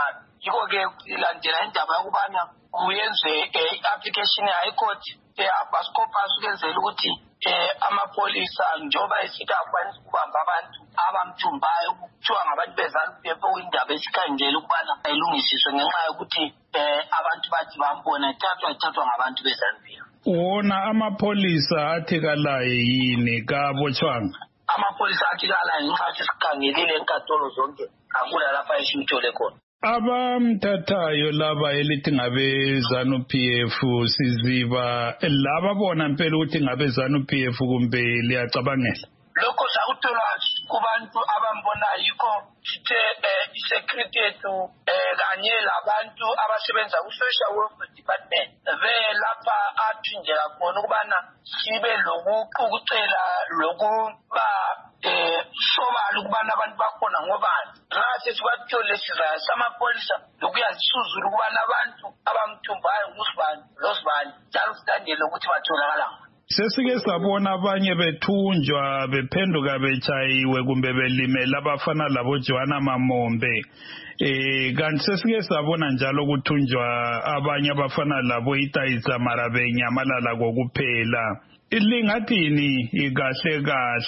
S17: yiko-ke ilandela indaba yokubana kuyenzwe i-application ye-high court ye-habeas corpus ukwenzela ukuthi amapholisa njengoba esithi akwanisa ukubamba abantu abamthumbayo kuthiwa ngabantu beZANU-PF okuyindaba esikhangele ukubana ayilungisiswe ngenxa yokuthi abantu bathi bambona ethathwa ngabantu beZANU-PF.
S19: Wona amapholisa athekalayo yini kabotshwanga?
S17: Amapholisa athekalayo ngenxa yokuthi sikhangelile enkantolo zonke akula lapha esimthole khona.
S19: Abamthathayo laba elithi ngabe ZANU-PF Siziba laba bona impela ukuthi ngabe ZANU-PF kumbe liyacabangela?
S17: Lokho sakutholwa kubantu abambonayo yikho sithe i-security yethu kanye labantu abasebenza ku-social welfare department belapha athunjela khona ukubana sibe lokuqukucela lokuba sobala ukubana abantu bakhona ngobani. Ngase sibathole sizaya samapholisa lokuyazisuzula ukubana abantu abamthumbayo ngusibani losibani njalo sitandele ukuthi batholakala.
S19: Sesike sabona abanye bethunjwa bephenduka bechayiwe kumbe belimela abafana labo Joanna Mamombe. Kanti sesike sabona njalo ukuthunjwa abanye abafana labo Itayiza Marabe Nyamalala kokuphela. Lingathini kahle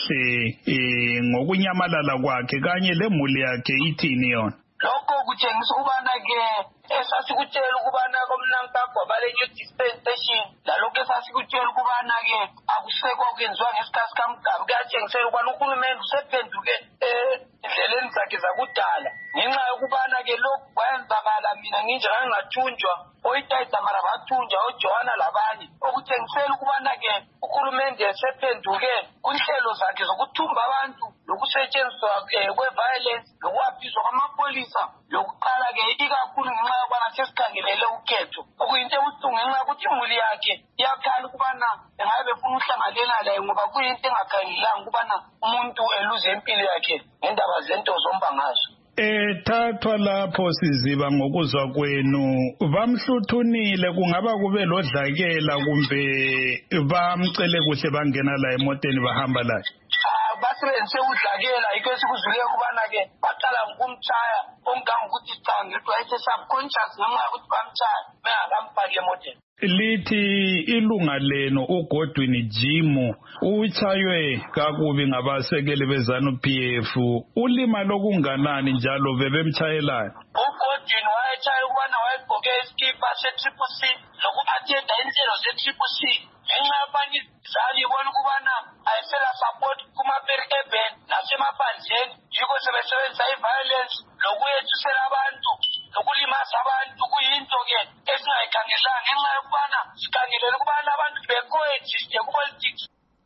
S19: kahle ngokunyamalala kwakhe kanye lemuli yakhe ithini yona?
S17: Lokho kutshengisa ukubana ke esasikutshela ukubana komnankagwa balenye dispensation lalokho esasikutshela ukubana ke akusekho okwenziwa ngesikhathi kaMgabe kuyatshengisela ukubana uHulumende usephenduke endleleni zakhe zakudala ngenxa yokubana ke lokhu kwayenzakala mina nginje ngangathunjwa oyitayiza mara bathunjwa oJohana labanye okutshengisela ukubana ke uHulumende esephenduke kunhlelo zakhe zokuthumba abantu lokusetshenziswa kwe-violence lokuwaphizwa kwamapholisa lokuqala ke ikakhulu ngenxa yokubana sesikhangelele ukhetho okuyinto ebuhlungu ngenxa yokuthi imuli yakhe iyakhala ukubana engabe befuna ukuhlanganela laye ngoba kuyinto engakhangelanga ukubana umuntu eluze impilo yakhe ngendaba zento zombangazo.
S19: Thathwa lapho Siziba ngokuzwa kwenu bamhluthunile kungaba kube lodlakela kumbe bamcele kuhle bangena la emoteni bahamba la?
S17: Basebenzise udlakela yikho esikuzwile ukubana ke baqala ngokumtshaya ongangokuthi cha ngitwa ese-subconscious ngenxa yokuthi bamtshaya bengakamfaki emoteni.
S19: Lithi ilunga leno uGodwin Jimu utshaywe kakubi ngabasekeli beZANU-PF ulima lokunganani njalo bebemtshayelana?
S17: uGodwin wayetshaya ukubana wayegqoke isikipa se-CCC loku-athenda inhlelo ze-CCC ngenxa yabanye izizali ibona ukubana ayisela support kuma-urban nasemaphandleni yikho sebesebenzisa i-violence lokuyethusela abantu lokulimaza abantu kuyinto-ke esingayikhangelanga ngenxa yokubana sikhangelele ukubana abantu be-coexiste ku-politics.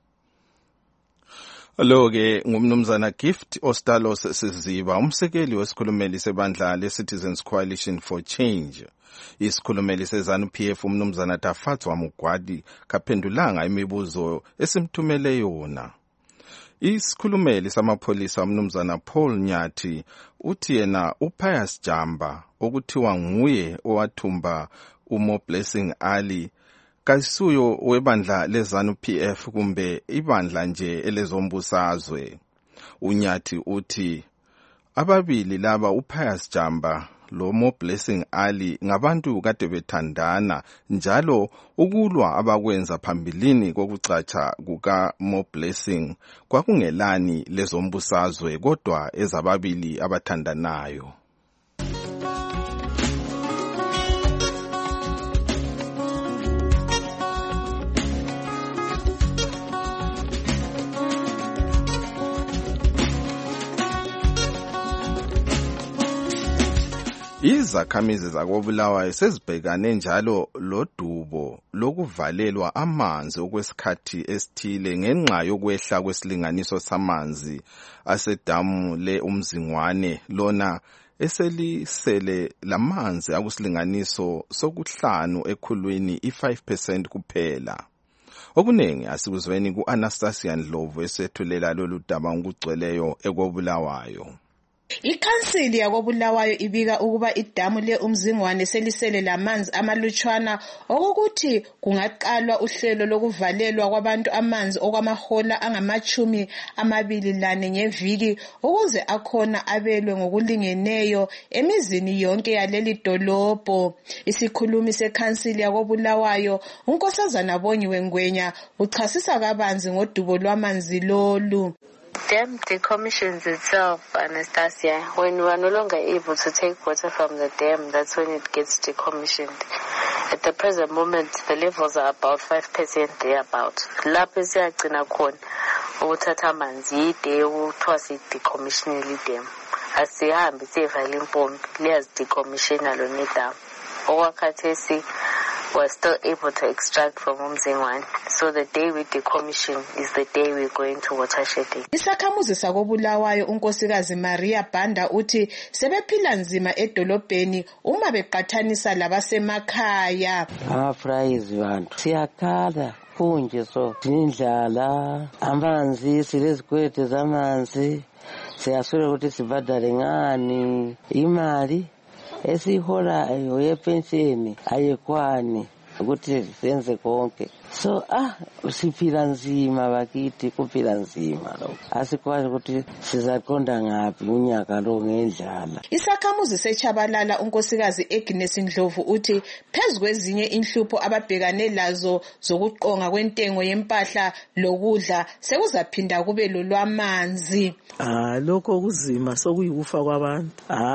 S16: Lo-ke ngumnumzana Gift Ostalos Siziba umsekeli wesikhulumeli sebandla le-Citizens Coalition for Change. Isikhulumeli seZANU-PF umnumzana Tafatswa Mugwadi kaphendulanga imibuzo esimthumele yona. Isikhulumeli samapholisa umnumzana Paul Nyathi uthi yena uPius Jamba okuthiwa nguye owathumba uMo Blessing Ali kayisuyo webandla leZANU-PF kumbe ibandla nje elezombusazwe. Unyathi uthi ababili laba uPius Jamba lo Mo Blessing Ali ngabantu kade bethandana njalo ukulwa abakwenza phambilini kokucatsha kuka Mo Blessing kwakungelani lezombusazwe kodwa ezababili abathandanayo. Izakhamizi zakoBulawayo sezibhekane njalo lodubo lokuvalelwa amanzi okwesikhathi esithile ngenxa yokwehla kwesilinganiso samanzi asedamu le-Umzingwane lona eselisele lamanzi akusilinganiso sokuhlanu ekhulwini i-5% kuphela. Okuningi asikuzweni ku-Anastasia Ndlovu esethulela lolu daba ngokugcweleyo ekoBulawayo.
S20: Ikhansili yakoBulawayo ibika ukuba idamu le-Umzingwane selisele lamanzi amalutshwana okokuthi kungaqalwa uhlelo lokuvalelwa kwabantu amanzi okwamahola angama-24 ngeviki ukuze akhona abelwe ngokulingeneyo emizini yonke yaleli dolobho. Isikhulumi sekhansili yakoBulawayo uNkosazana Bonyiwe Ngwenya uchasisa kabanzi ngodubo lwamanzi lolu.
S21: Dam decommissions itself, Anastasia, when we are no longer able to take water from the dam, that's when it gets decommissioned. At the present moment, the levels are about 5% thereabout. Lapho siyagcina khona ukuthatha amanzi yide ukuthiwa si-decommissionile idam. Asihambi siyevala impompi liyazi-decommissiona lona idam. Okwakhathesi we're still able to extract from Umzingwane. So the day we decommission is the day we're going to watershedding.
S20: Isakhamuzi sakoBulawayo unkosikazi Maria Banda uthi sebephila nzima edolobheni uma beqathanisa labasemakhaya.
S18: Amafrayizi bantu siyakhala kunje so indlala amanzi silezikwete zamanzi siyaswela ukuthi sibhadale ngani imali esiholayo yepensheni ayekwani ukuthi senze konke. So siphila nzima bakithi, kuphila nzima lo. Asikwazi ukuthi sizaqonda ngaphi unyaka lo ngendlala.
S20: Isakhamuzi seChabalala unkosikazi Agnes Ndlovu uthi phezukwezinye inhlupho ababhekane lazo zokuqonga kwentengo yempahla lokudla sekuzaphinda kube lolwamanzi.
S22: Lokho kuzima sokuyikufa kwabantu.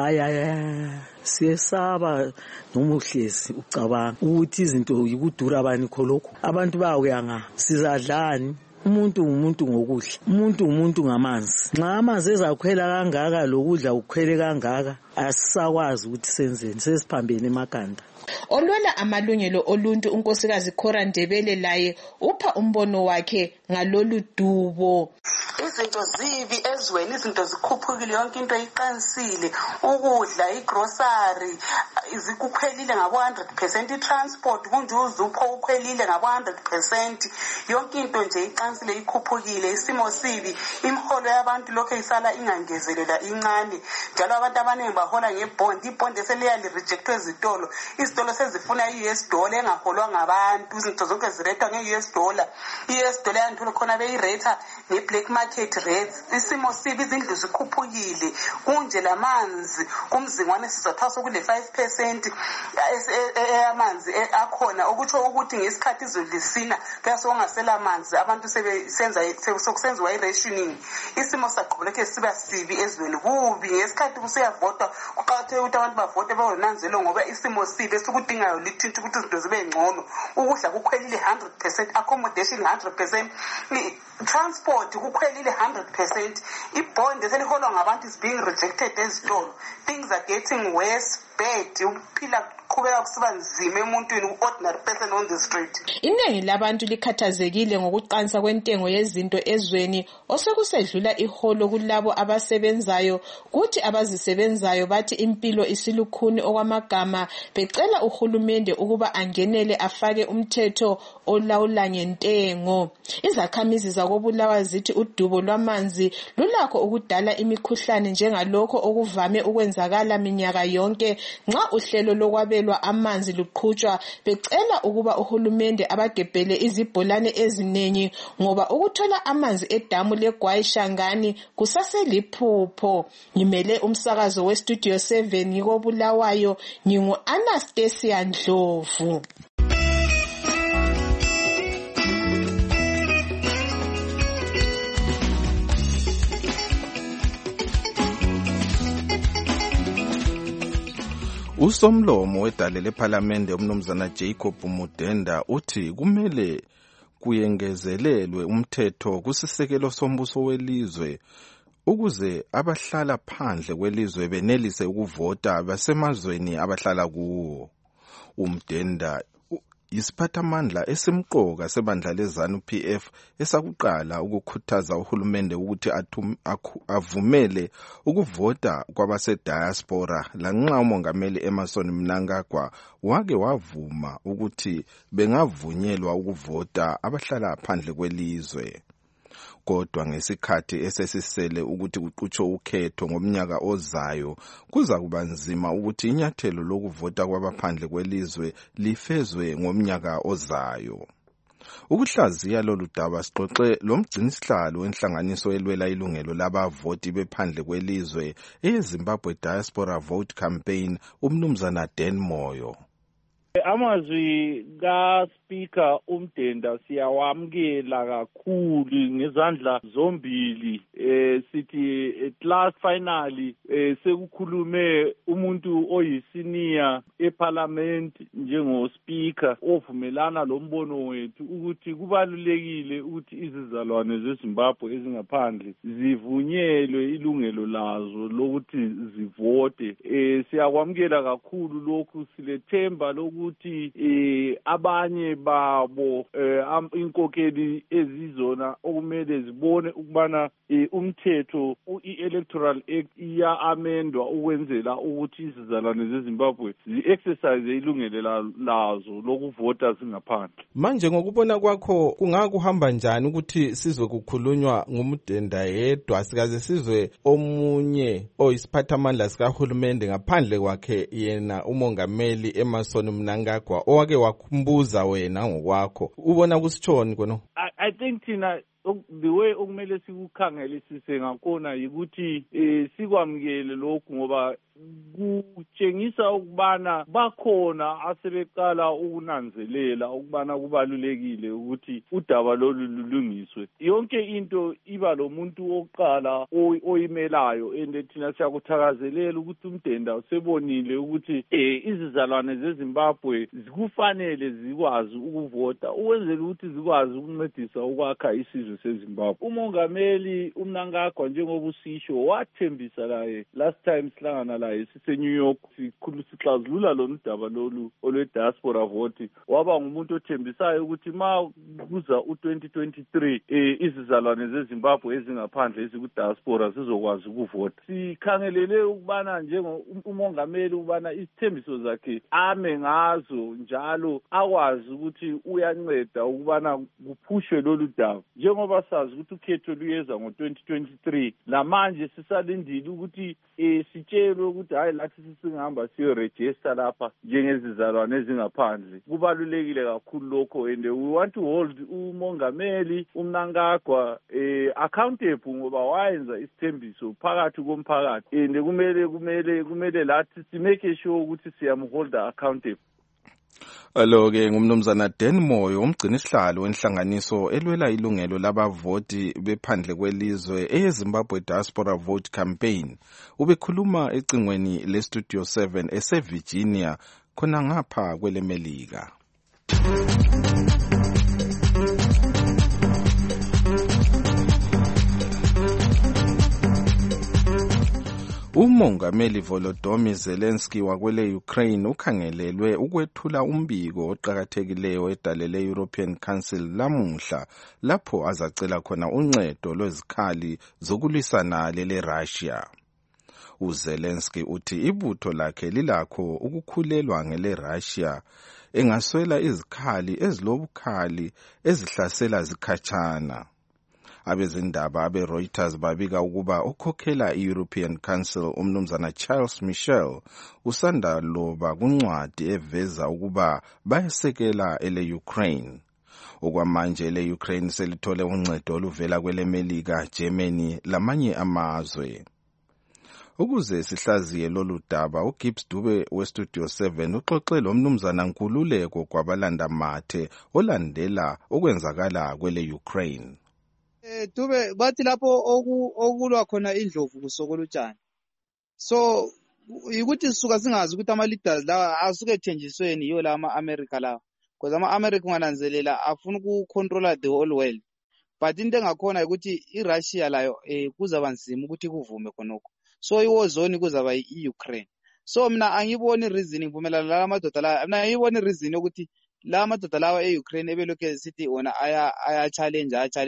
S22: Siyesaba noma uhlezi ucabanga ukuthi izinto yikudura bani kholokho abantu bayawuyanga sizadlani umuntu ngokudla umuntu ngamanzi nxa amanzi ezakhwela kangaka lokudla ukukhwele kangaka asisakwazi ukuthi senzeni sesiphambene emaganda.
S20: Olwela amalungelo oluntu unkosikazi Khora Ndebele laye upha umbono wakhe ngalolu dubo.
S23: Izinto zibi ezweni, izinto zikhuphukile, yonke into iqansile, ukudla, igrocery izikukhwelile ngabo 100%, itransport kunjuzu upho ukhwelile ngabo 100%, yonke into nje iqansile ikhuphukile, isimo sibi, imiholo yabantu lokho isala ingangezelela incane, njalo abantu abaningi bahola ngebond, ibond eseliyali rejectwe ezitolo, izitolo sezifuna i-US dollar engaholwa ngabantu, izinto zonke zirethwa nge-US dollar, i-US dollar yantula khona beyireta nge-black market rates, isimo sibi, izindlu zikhuphukile, kunje lamanzi kumzingwane sizathaso kule 5% eyamanzi akhona, okutsho ukuthi ngesikhathi izulu lisina kuyasongasela amanzi abantu sokusenziwa i-rationing, isimo saqhubuleke siba sibi ezweni kubi. Ngesikhathi kusiyavotwa kuqakathekile ukuthi abantu bavote bawonanzelo ngoba isimo sibi esikudingayo lithinta ukuthi izinto zibe ngcono, ukudla kukhwelile 100%, accommodation 100%, transport kukhwelile 100%, ibond eseliholwa ngabantu is being rejected ezitolo, things are getting worse, bad, uphila qhubeka kusiba nzima emuntwini ordinary person on the street.
S20: Iningi labantu likhathazekile ngokuqansa kwentengo yezinto ezweni osekusedlula iholo kulabo abasebenzayo, kuthi abazisebenzayo bathi impilo isilukhuni okwamagama, becela uhulumende ukuba angenele afake umthetho olawula ngentengo. Izakhamizi zakoBulawayo zithi udubo lwamanzi lulakho ukudala imikhuhlane njengalokho okuvame ukwenzakala minyaka yonke nxa uhlelo lokwabelwa amanzi luqhutshwa, becela ukuba uhulumende abagebhele izibholane ezinengi ngoba ukuthola amanzi edamu leGwayi Shangani kusaseliphupho. Ngimele umsakazo weStudio 7 yikoBulawayo, ngingu Anastasia Ndlovu.
S16: Usomlomo wedale lephalamende umnumzana Jacob Mudenda uthi kumele kuyengezelelwe umthetho kusisekelo sombuso welizwe ukuze abahlala phandle kwelizwe benelise ukuvota basemazweni abahlala kuwo. Umdenda yisiphathamandla esimqoka sebandla lezanu PF esakuqala ukukhuthaza uhulumende ukuthi avumele ukuvota kwabase-diaspora lanxa umongameli Emmerson Mnangagwa wake wavuma ukuthi bengavunyelwa ukuvota abahlala phandle kwelizwe. Kodwa ngesikhathi esesisele ukuthi kuqhutshwe ukhetho ngomnyaka ozayo, kuza kuba nzima ukuthi inyathelo lokuvota kwabaphandle kwelizwe lifezwe ngomnyaka ozayo. Ukuhlaziya lolu daba sixoxe lomgcinisihlalo wenhlanganiso elwela ilungelo labavoti bephandle kwelizwe eZimbabwe Diaspora Vote Campaign, umnumzana Dan Moyo.
S1: Amazwi kaSpeaker uMdenda siyawamkela kakhulu ngezandla zombili. Sithi at last finally sekukhulume umuntu oyisenior eParliament njengoSpeaker ovumelana lombono wethu ukuthi kubalulekile ukuthi izizalwane zeZimbabwe ezingaphandle zivunyelwe ilungelo lazo lokuthi zivote. Siyakwamkela kakhulu lokhu, silethemba lokuthi abanye babo inkokeli ezizona okumele zibone ukubana umthetho i-Electoral Act iya-amendwa ukwenzela ukuthi izizalwane zeZimbabwe zi-exercise ilungelo lazo lokuvota zingaphandle.
S16: Manje ngokubona kwakho kungakuhamba njani ukuthi sizwe kukhulunywa ngumdenda yedwa sikaze sizwe omunye oyisiphathamandla sikahulumende ngaphandle kwakhe yena umongameli Emmerson Mnangagwa owake wakhumbuza wena ngokwakho? Ubona kusitshoni kono?
S1: I think thina the way okumele sikukhangelisise ngakhona yikuthi sikwamukele lokhu ngoba kutshengisa ukubana bakhona asebeqala ukunanzelela ukubana kubalulekile ukuthi udaba lolu lulungiswe. Yonke into iba lo muntu oqala oyimelayo, and thina siyakuthakazelela ukuthi uMdenda usebonile ukuthi izizalwane zeZimbabwe kufanele zikwazi ukuvota ukwenzela ukuthi zikwazi ukuncedisa ukwakha isizwe seZimbabwe. Umongameli uMnangagwa njengoba usisho wathembisa laye last time sihlangana laye sise-New York sixazulula lolu daba lolu olwe-diaspora vote, waba ngumuntu othembisayo ukuthi ma kuza u-2023 izizalwane zeZimbabwe ezingaphandle eziku-diaspora zizokwazi ukuvota. Sikhangelele ukubana njengomongameli ukubana izithembiso zakhe ame ngazo njalo akwazi ukuthi uyanceda ukubana kuphushwe lolu daba. Njengoba sazi ukuthi ukhetho luyeza ngo-2023 lamanje sisalindile ukuthi sitshelwe ukuthi hayi lathi sisingahamba siyorejista lapha njengezizalwane ezingaphandle. Kubalulekile kakhulu lokho, and we want to hold umongameli uMnangagwa accountable ngoba wayenza isithembiso phakathi komphakathi, and kumele lathi simake sure ukuthi siyamholda accountable.
S16: Alo-ke ngumnumzana Dan Moyo, umgcinisihlalo wenhlanganiso elwela ilungelo labavoti bephandle kwelizwe eZimbabwe Diaspora Vote Campaign. Ubekhuluma ecingweni leStudio 7 eseVirginia khona ngapha kwelemelika. Umongameli Volodymyr Zelensky wakwele Ukraine ukhangelelwe ukwethula umbiko oqhakathekileyo edalele European Council lamuhla lapho azacela khona uncedo lwezikhali zokulwisana leRussia. uZelensky uthi ibutho lakhe lilakho ukukhulelwa ngeleRussia engaswela izikhali ezilobukhali ezihlasela zikhatshana. Abezindaba abeReuters babika ukuba ukhokhela i-European Council umnumzana Charles Michel usanda loba kuncwadi eveza ukuba bayesekela ele-Ukraine. Okwamanje ele-Ukraine selithole uncedo oluvela kwelemelika, Germany lamanye amazwe. Ukuze sihlaziye lolu daba, uGibbs Dube weStudio 7 uxoxe lomnumzana Nkululeko kwabalanda mathe olandela okwenzakala kwele-Ukraine.
S3: Dube bathi lapho okulwa khona indlovu kusokola utshani. So ukuthi sisuka singazi ukuthi ama-leaders lawa asuke ethenjisweni yiyo la ama-America lawa, because ama-America ungananzelela afuna ukucontrola the whole world. But into engakhona ukuthi iRussia layo kuzaba nzima ukuthi kuvume khonokho. So iwar zone kuzaba i-Ukraine. So mina angiboni reason ngivumelana la madoda la, mina angiboni reason ukuthi la madoda lawa e-Ukraine ebelokhu sithi wona aya challenge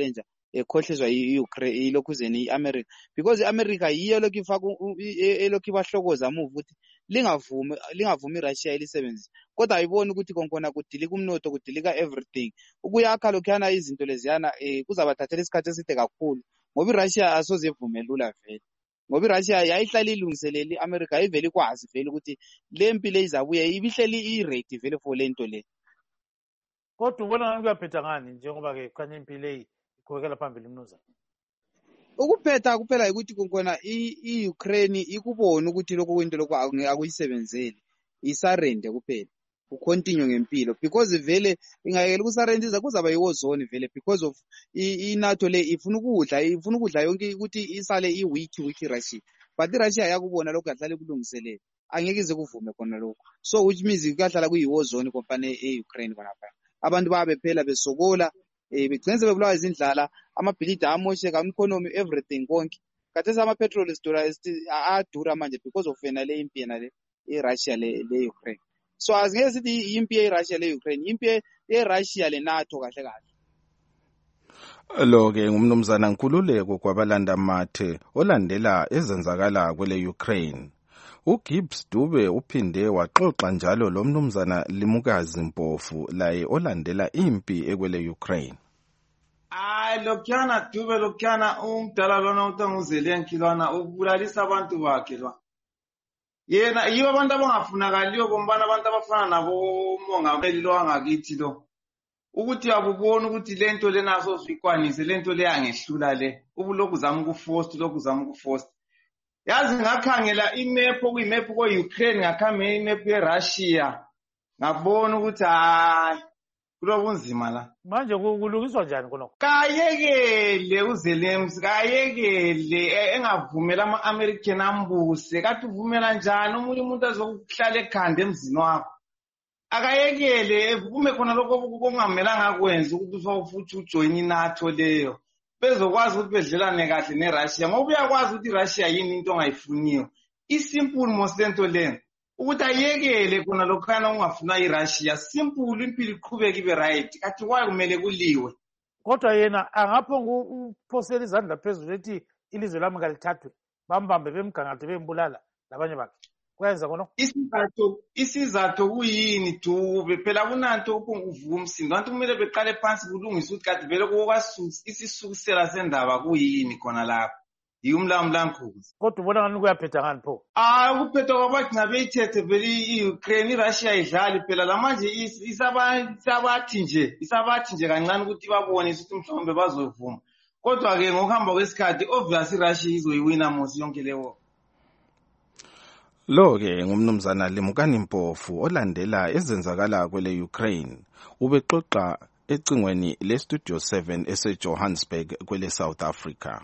S3: ekhohlezwa i-Ukraine ilokhuzeni i-America, because i-America yiyo lokhu ifaka elokhu ibahlokoza amuva ukuthi lingavumi iRussia ilisebenzise, kodwa ayiboni ukuthi konkona kudilika umnotho, kudilika everything. Ukuyakha lokhuyana izinto leziyana kuzabathathela isikhathi eside kakhulu, ngoba iRussia asoze ivume lula vele, ngoba iRussia yayihlala ilungiselele i-America, ayivele ikwazi vele ukuthi le mpi le izabuya ibihleli i-ready vele for le nto le.
S15: Kodwa ubona ngani kuyaphetha ngani njengoba-ke kukhanya impi leyi iqhubekela phambili mnumzane?
S3: Ukuphetha kuphela ukuthi konkona i-Ukraine ikubona ukuthi lokho kwento lokho akuyisebenzeli, isarende kuphela, ucontinue ngempilo, because vele ingayekela ukusarendiza kuzaba yi-war zone vele, because of i-NATO le ifuna ukudla yonke ukuthi isale i-weak Russia, but iRussia yakubona lokho yahlala kulungiselele, angeke ize kuvume khona lokho. So which means kuyahlala kuyi-war zone kompane e-Ukraine khonapha, abantu babe phela besokola, begcine sebebulawa izindlala, amabhilidi amosheka, economy, everything konke. Khathesi ama-petrol adura manje because of yena le impi yena le i-Russia le-Ukraine. So asingeke sithi impi ye-Russia le-Ukraine, impi ye-Russia le-NATO kahle kahle.
S16: Lo-ke ngumnumzana Nkululeko kwabalanda mathe olandela ezenzakala kwele Ukraine. uGibbs Dube uphinde waxoxa njalo lo mnumzana Limukazi Mpofu laye olandela impi ekwele Ukraine.
S7: Lokhuyana Dube lokhuyana umdala lona uTanguzelenki lona ubulalisa abantu bakhe lwa. Yena yibo abantu abangafunakaliyo bombana abantu abafana nabo mongameli lo wangakithi lo. Ukuthi abubona ukuthi lento lenaso zikwanise lento le yangehlula le. Ubulokhu zama ukuforce. Yazi ngakhangela imap okuyimap ko-Ukraine ngakhame imap ye-Russia ngabona ukuthi hayi kulobunzima la.
S15: Manje kulungiswa njani khonokho?
S7: Kayekele uZelensky, kayekele engavumela ama-American ambuse, kathi uvumela njani omunye umuntu azokuhlala ekhanda emzini wakho? Akayekele kume khona lokho okungamelanga akwenze ukuthi futhi ujoin i-NATO leyo. Bezokwazi ukuthi bedlelane kahle neRussia, ngoba uyakwazi ukuthi iRussia yini into ongayifuniyo. Isimple mosento lento ukuthi ayekele khona lokhana ungafuna iRussia, simple impilo iqhubeke ibe right, kathi kwaye kumele kuliwe.
S15: Kodwa yena angaphonga uphosela izandla phezulu ethi ilizwe lami kalithathwe, bambambe bemgangathe bembulala labanye bakhe. Kwenza khonokho
S7: isizathu kuyini Dube? Phela kunanto uvuka umsindo, abantu kumele beqale phansi kulungisa ukuthi kade vele kokwasusa isisukusela sendaba kuyini khona lapho. Yumlamlamkhuzi.
S15: Kodwa ubona ngani kuyaphetha ngani pho?
S7: Ukuphetha kwabathi ngabeyithethe vele i-Ukraine iRussia idlali phela lamanje isabathi nje kancane ukuthi babonise ukuthi mhlawumbe bazovuma. Kodwa-ke ngokuhamba kwesikhathi obviously iRussia izoyiwina mosi yonke lewo.
S16: Lo-ke ngumnumzana Limukani Mpofu olandela ezenzakala kwele Ukraine. Ubexoxa ecingweni le-Studio 7 ese-Johannesburg kwele South Africa.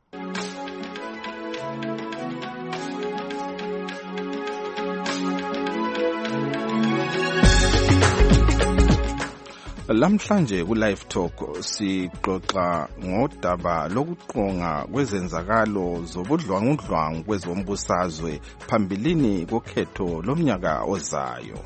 S16: Lamhlanje ku Live Talk sixoxa ngodaba lokuqonga kwezenzakalo zobudlwangudlwangu kwezombusazwe phambilini kokhetho lomnyaka ozayo.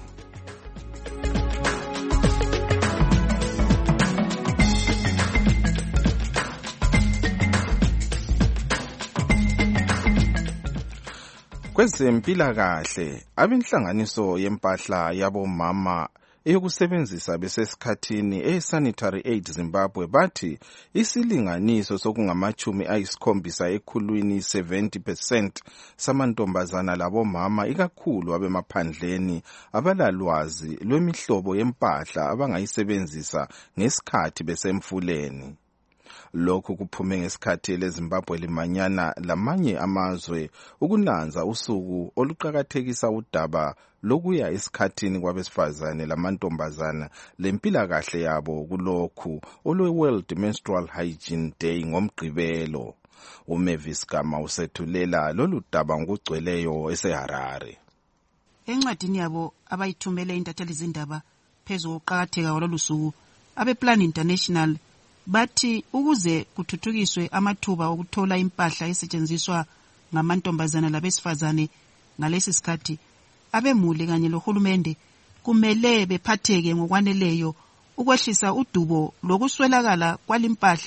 S16: Kwezempilakahle, abenhlanganiso yempahla yabomama eyokusebenzisa besesikhathini e-Sanitary Aid Zimbabwe bathi isilinganiso sokungamachumi ayisikhombisa ekhulwini 70% samantombazana labomama ikakhulu abemaphandleni abalalwazi lwemihlobo yempahla abangayisebenzisa ngesikhathi besemfuleni. Lokhu kuphume ngesikhathi leZimbabwe limanyana lamanye amazwe ukunanza usuku oluqakathekisa udaba lokuya esikhathini kwabesifazane lamantombazana lempilakahle yabo kulokhu olwe-World Menstrual Hygiene Day ngomgqibelo. uMavis Gama usethulela lolu daba ngokugcweleyo eseHarare.
S8: Encwadini yabo abayithumele intatheli zindaba phezu kokuqakatheka kwalolu suku, abePlan International bathi ukuze kuthuthukiswe amathuba okuthola impahla esetshenziswa ngamantombazana labesifazane ngalesi sikhathi, abemuli kanye lohulumende kumele bephatheke ngokwaneleyo ukwehlisa udubo lokuswelakala kwalimpahla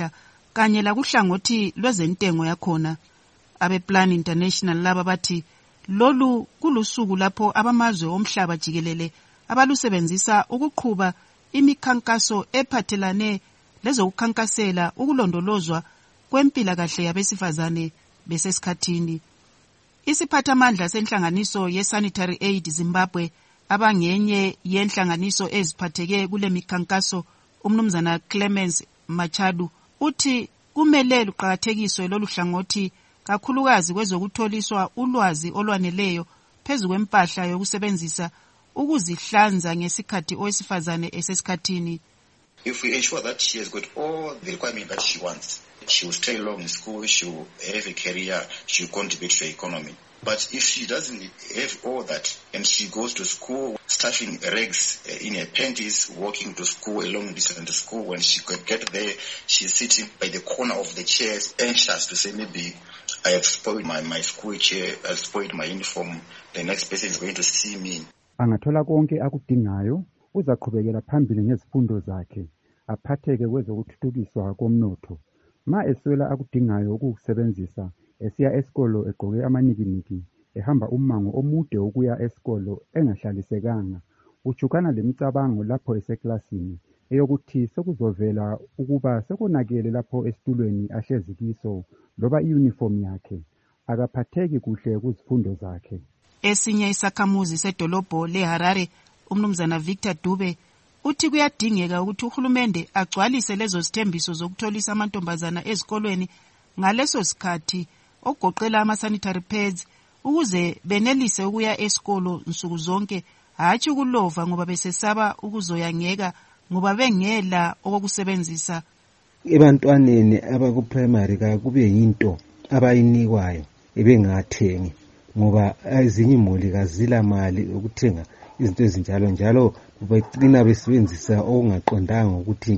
S8: kanye lakuhlangothi lwezentengo yakhona. Abeplan International laba bathi lolu kulusuku lapho abamazwe omhlaba jikelele abalusebenzisa ukuqhuba imikhankaso ephathelane lezokukhankasela ukulondolozwa kwempilakahle yabesifazane besesikhathini. Isiphathamandla senhlanganiso ye-Sanitary Aid Zimbabwe abangenye yenhlanganiso eziphatheke kule mikhankaso, umnumzana Clemens Machadu, uthi kumele luqakathekiswe lolu hlangothi kakhulukazi kwezokutholiswa ulwazi olwaneleyo phezu kwempahla yokusebenzisa ukuzihlanza ngesikhathi owesifazane esesikhathini.
S10: If we ensure that she has got all the requirements that she wants, she will stay long in school, she will have a career, she will contribute to the economy. But if she doesn't have all that and she goes to school stuffing rags in her panties, walking to school, a long distance to school, when she could get there, she's sitting by the corner of the chairs, anxious to say, maybe I have spoiled my school chair, I've spoiled my uniform, the next person is going to see me.
S12: Angathola konke akudingayo, uzaqhubekela phambili ngezifundo zakhe, aphatheke kwezokuthuthukiswa komnotho. Ma eswela akudingayo ukukusebenzisa, esiya esikolo egqoke amanikiniki, ehamba umango omude ukuya esikolo engahlalisekanga, ujukana lemicabango lapho eseklasini eyokuthi sekuzovela ukuba sekonakele lapho esitulweni ahlezi kiso loba iuniform yakhe, akaphatheki kuhle kuzifundo zakhe.
S8: Esinye isakhamuzi sedolobho leHarare, umnumzana Victor Dube, uthi kuyadingeka ukuthi uhulumende agcwalise lezo zithembiso zokutholisa amantombazana ezikolweni ngaleso sikhathi, okugoqela ama-sanitary pads, ukuze benelise ukuya esikolo nsuku zonke, hatshi ukulova ngoba besesaba ukuzoyangeka ngoba bengela okokusebenzisa.
S13: Ebantwaneni abaku-primary kube yinto abayinikwayo ebengathengi ngoba ezinye imuli kazila mali ukuthenga izinto ezinjalo, njalo bagcina besebenzisa okungaqondanga ukuthi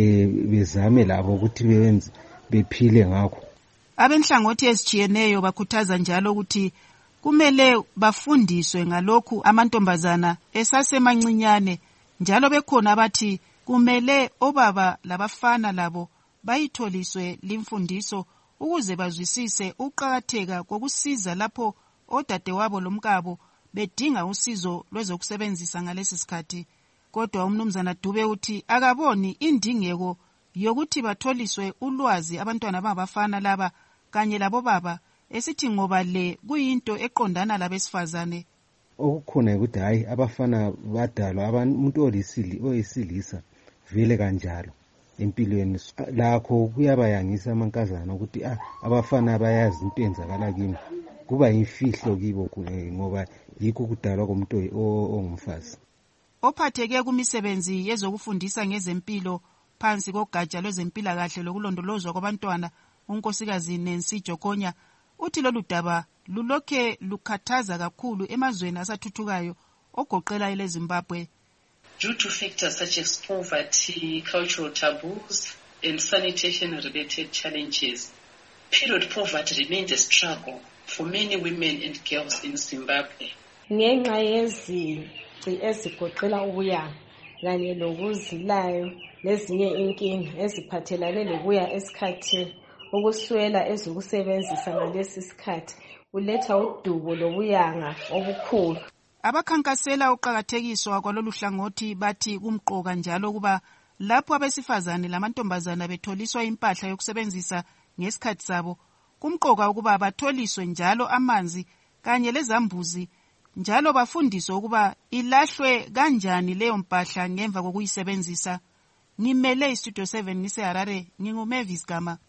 S13: bezame labo ukuthi bephile ngakho.
S8: Abenhlangothi ezijiyeneyo bakhuthaza njalo ukuthi kumele bafundiswe ngalokhu amantombazana esasemancinyane, njalo bekhona abathi kumele obaba labafana labo bayitholiswe limfundiso ukuze bazwisise ukuqakatheka kokusiza lapho odadewabo lomkabo bedinga usizo lwezokusebenzisa ngalesi sikhathi. Kodwa umnumzana Dube uthi akaboni indingeko yokuthi batholiswe ulwazi abantwana babafana laba kanye labo baba, esithi ngoba le kuyinto eqondana labesifazane.
S13: Okukhona ukuthi hayi abafana badalwa umuntu oyisilisa vele kanjalo empilweni, lakho kuyabayangisa amankazana ukuthi abafana bayazi into enzakala kimi, kuba yimfihlo kibo ngoba yikho kudalwa komuntu ongumfazi.
S8: Ophatheke kumisebenzi yezokufundisa ngezempilo phansi kogatsha lwezempilakahle lokulondolozwa kwabantwana, unkosikazi Nancy Jokonya, uthi lolu daba lulokhe lukhathaza kakhulu emazweni asathuthukayo ogoqela eleZimbabwe.
S24: Due to factors such as poverty, cultural taboos, and sanitation-related challenges, period poverty remains a struggle for many women and girls in Zimbabwe.
S25: Ngenxa yezici ezigoqela ukuyanga kanye lokuzilayo lezinye inkinga eziphathelane lokuya esikhathini, ukuswela ezokusebenzisa ngalesi sikhathi kuletha udubo lokuyanga obukhulu.
S8: Abakhankasela uqakathekiswa kwalolu hlangothi bathi kumqoka njalo kuba lapho abesifazane lamantombazana betholiswa impahla yokusebenzisa ngesikhathi sabo, kumqoka ukuba batholiswe njalo amanzi kanye lezambuzi, njalo bafundiswe ukuba ilahlwe kanjani leyo mpahla ngemva kokuyisebenzisa. Ngimele iStudio 7 ngiseHarare, nginguMavis Gama.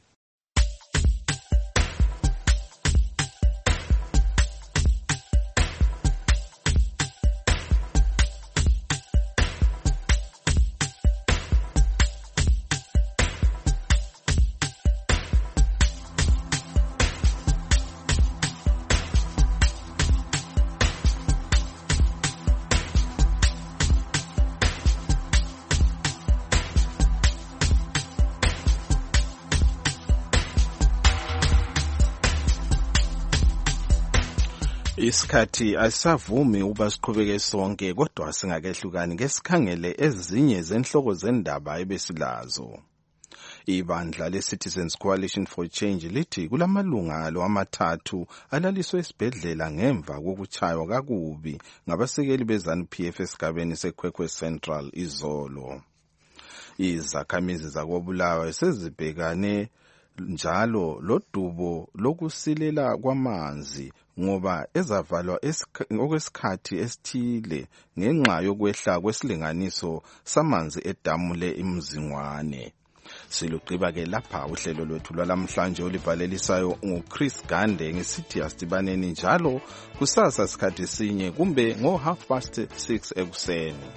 S16: Isikhathi asisavumi uba siqhubeke sonke, kodwa singakehlukani ngesikhangele ezinye zenhloko zendaba ebesilazo. Ibandla le-Citizens Coalition for Change lithi kulamalungalo amathathu alaliswe esibhedlela ngemva kokuchaywa kakubi ngabasekeli beZANU-PF esigabeni seKwekwe Central izolo. Izakhamizi zakoBulawayo sezibhekane njalo lodubo lokusilela kwamanzi ngoba ezavalwa okwesikhathi esithile ngenxa yokwehla kwesilinganiso samanzi edamu le-Imzingwane. Siluqiba ke lapha uhlelo lwethu lwalamhlanje olivalelisayo nguChris Gande ngisithi asidibaneni njalo kusasa sikhathi sinye kumbe ngo 6:30 ekuseni.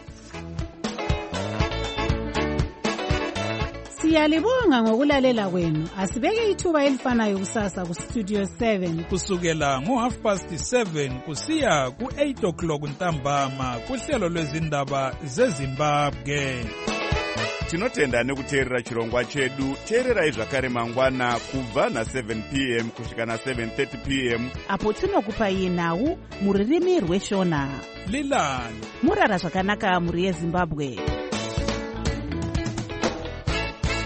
S4: Siyalibonga ngokulalela kwenu. Asibeke ithuba elifanayo kusasa ku Studio 7
S6: kusukela ngo 7:30 kusiya ku 8 o'clock ntambama kuhlelo lwezindaba zeZimbabwe.
S9: Tinotenda nekuteerera chirongwa chedu. Teererai zvakare mangwana kubva na 7 p.m. kusvika na 7:30 p.m.
S2: apo tinokupai nhau muririmi rweshona.
S6: Lilani
S2: murara zvakanaka muri yeZimbabwe.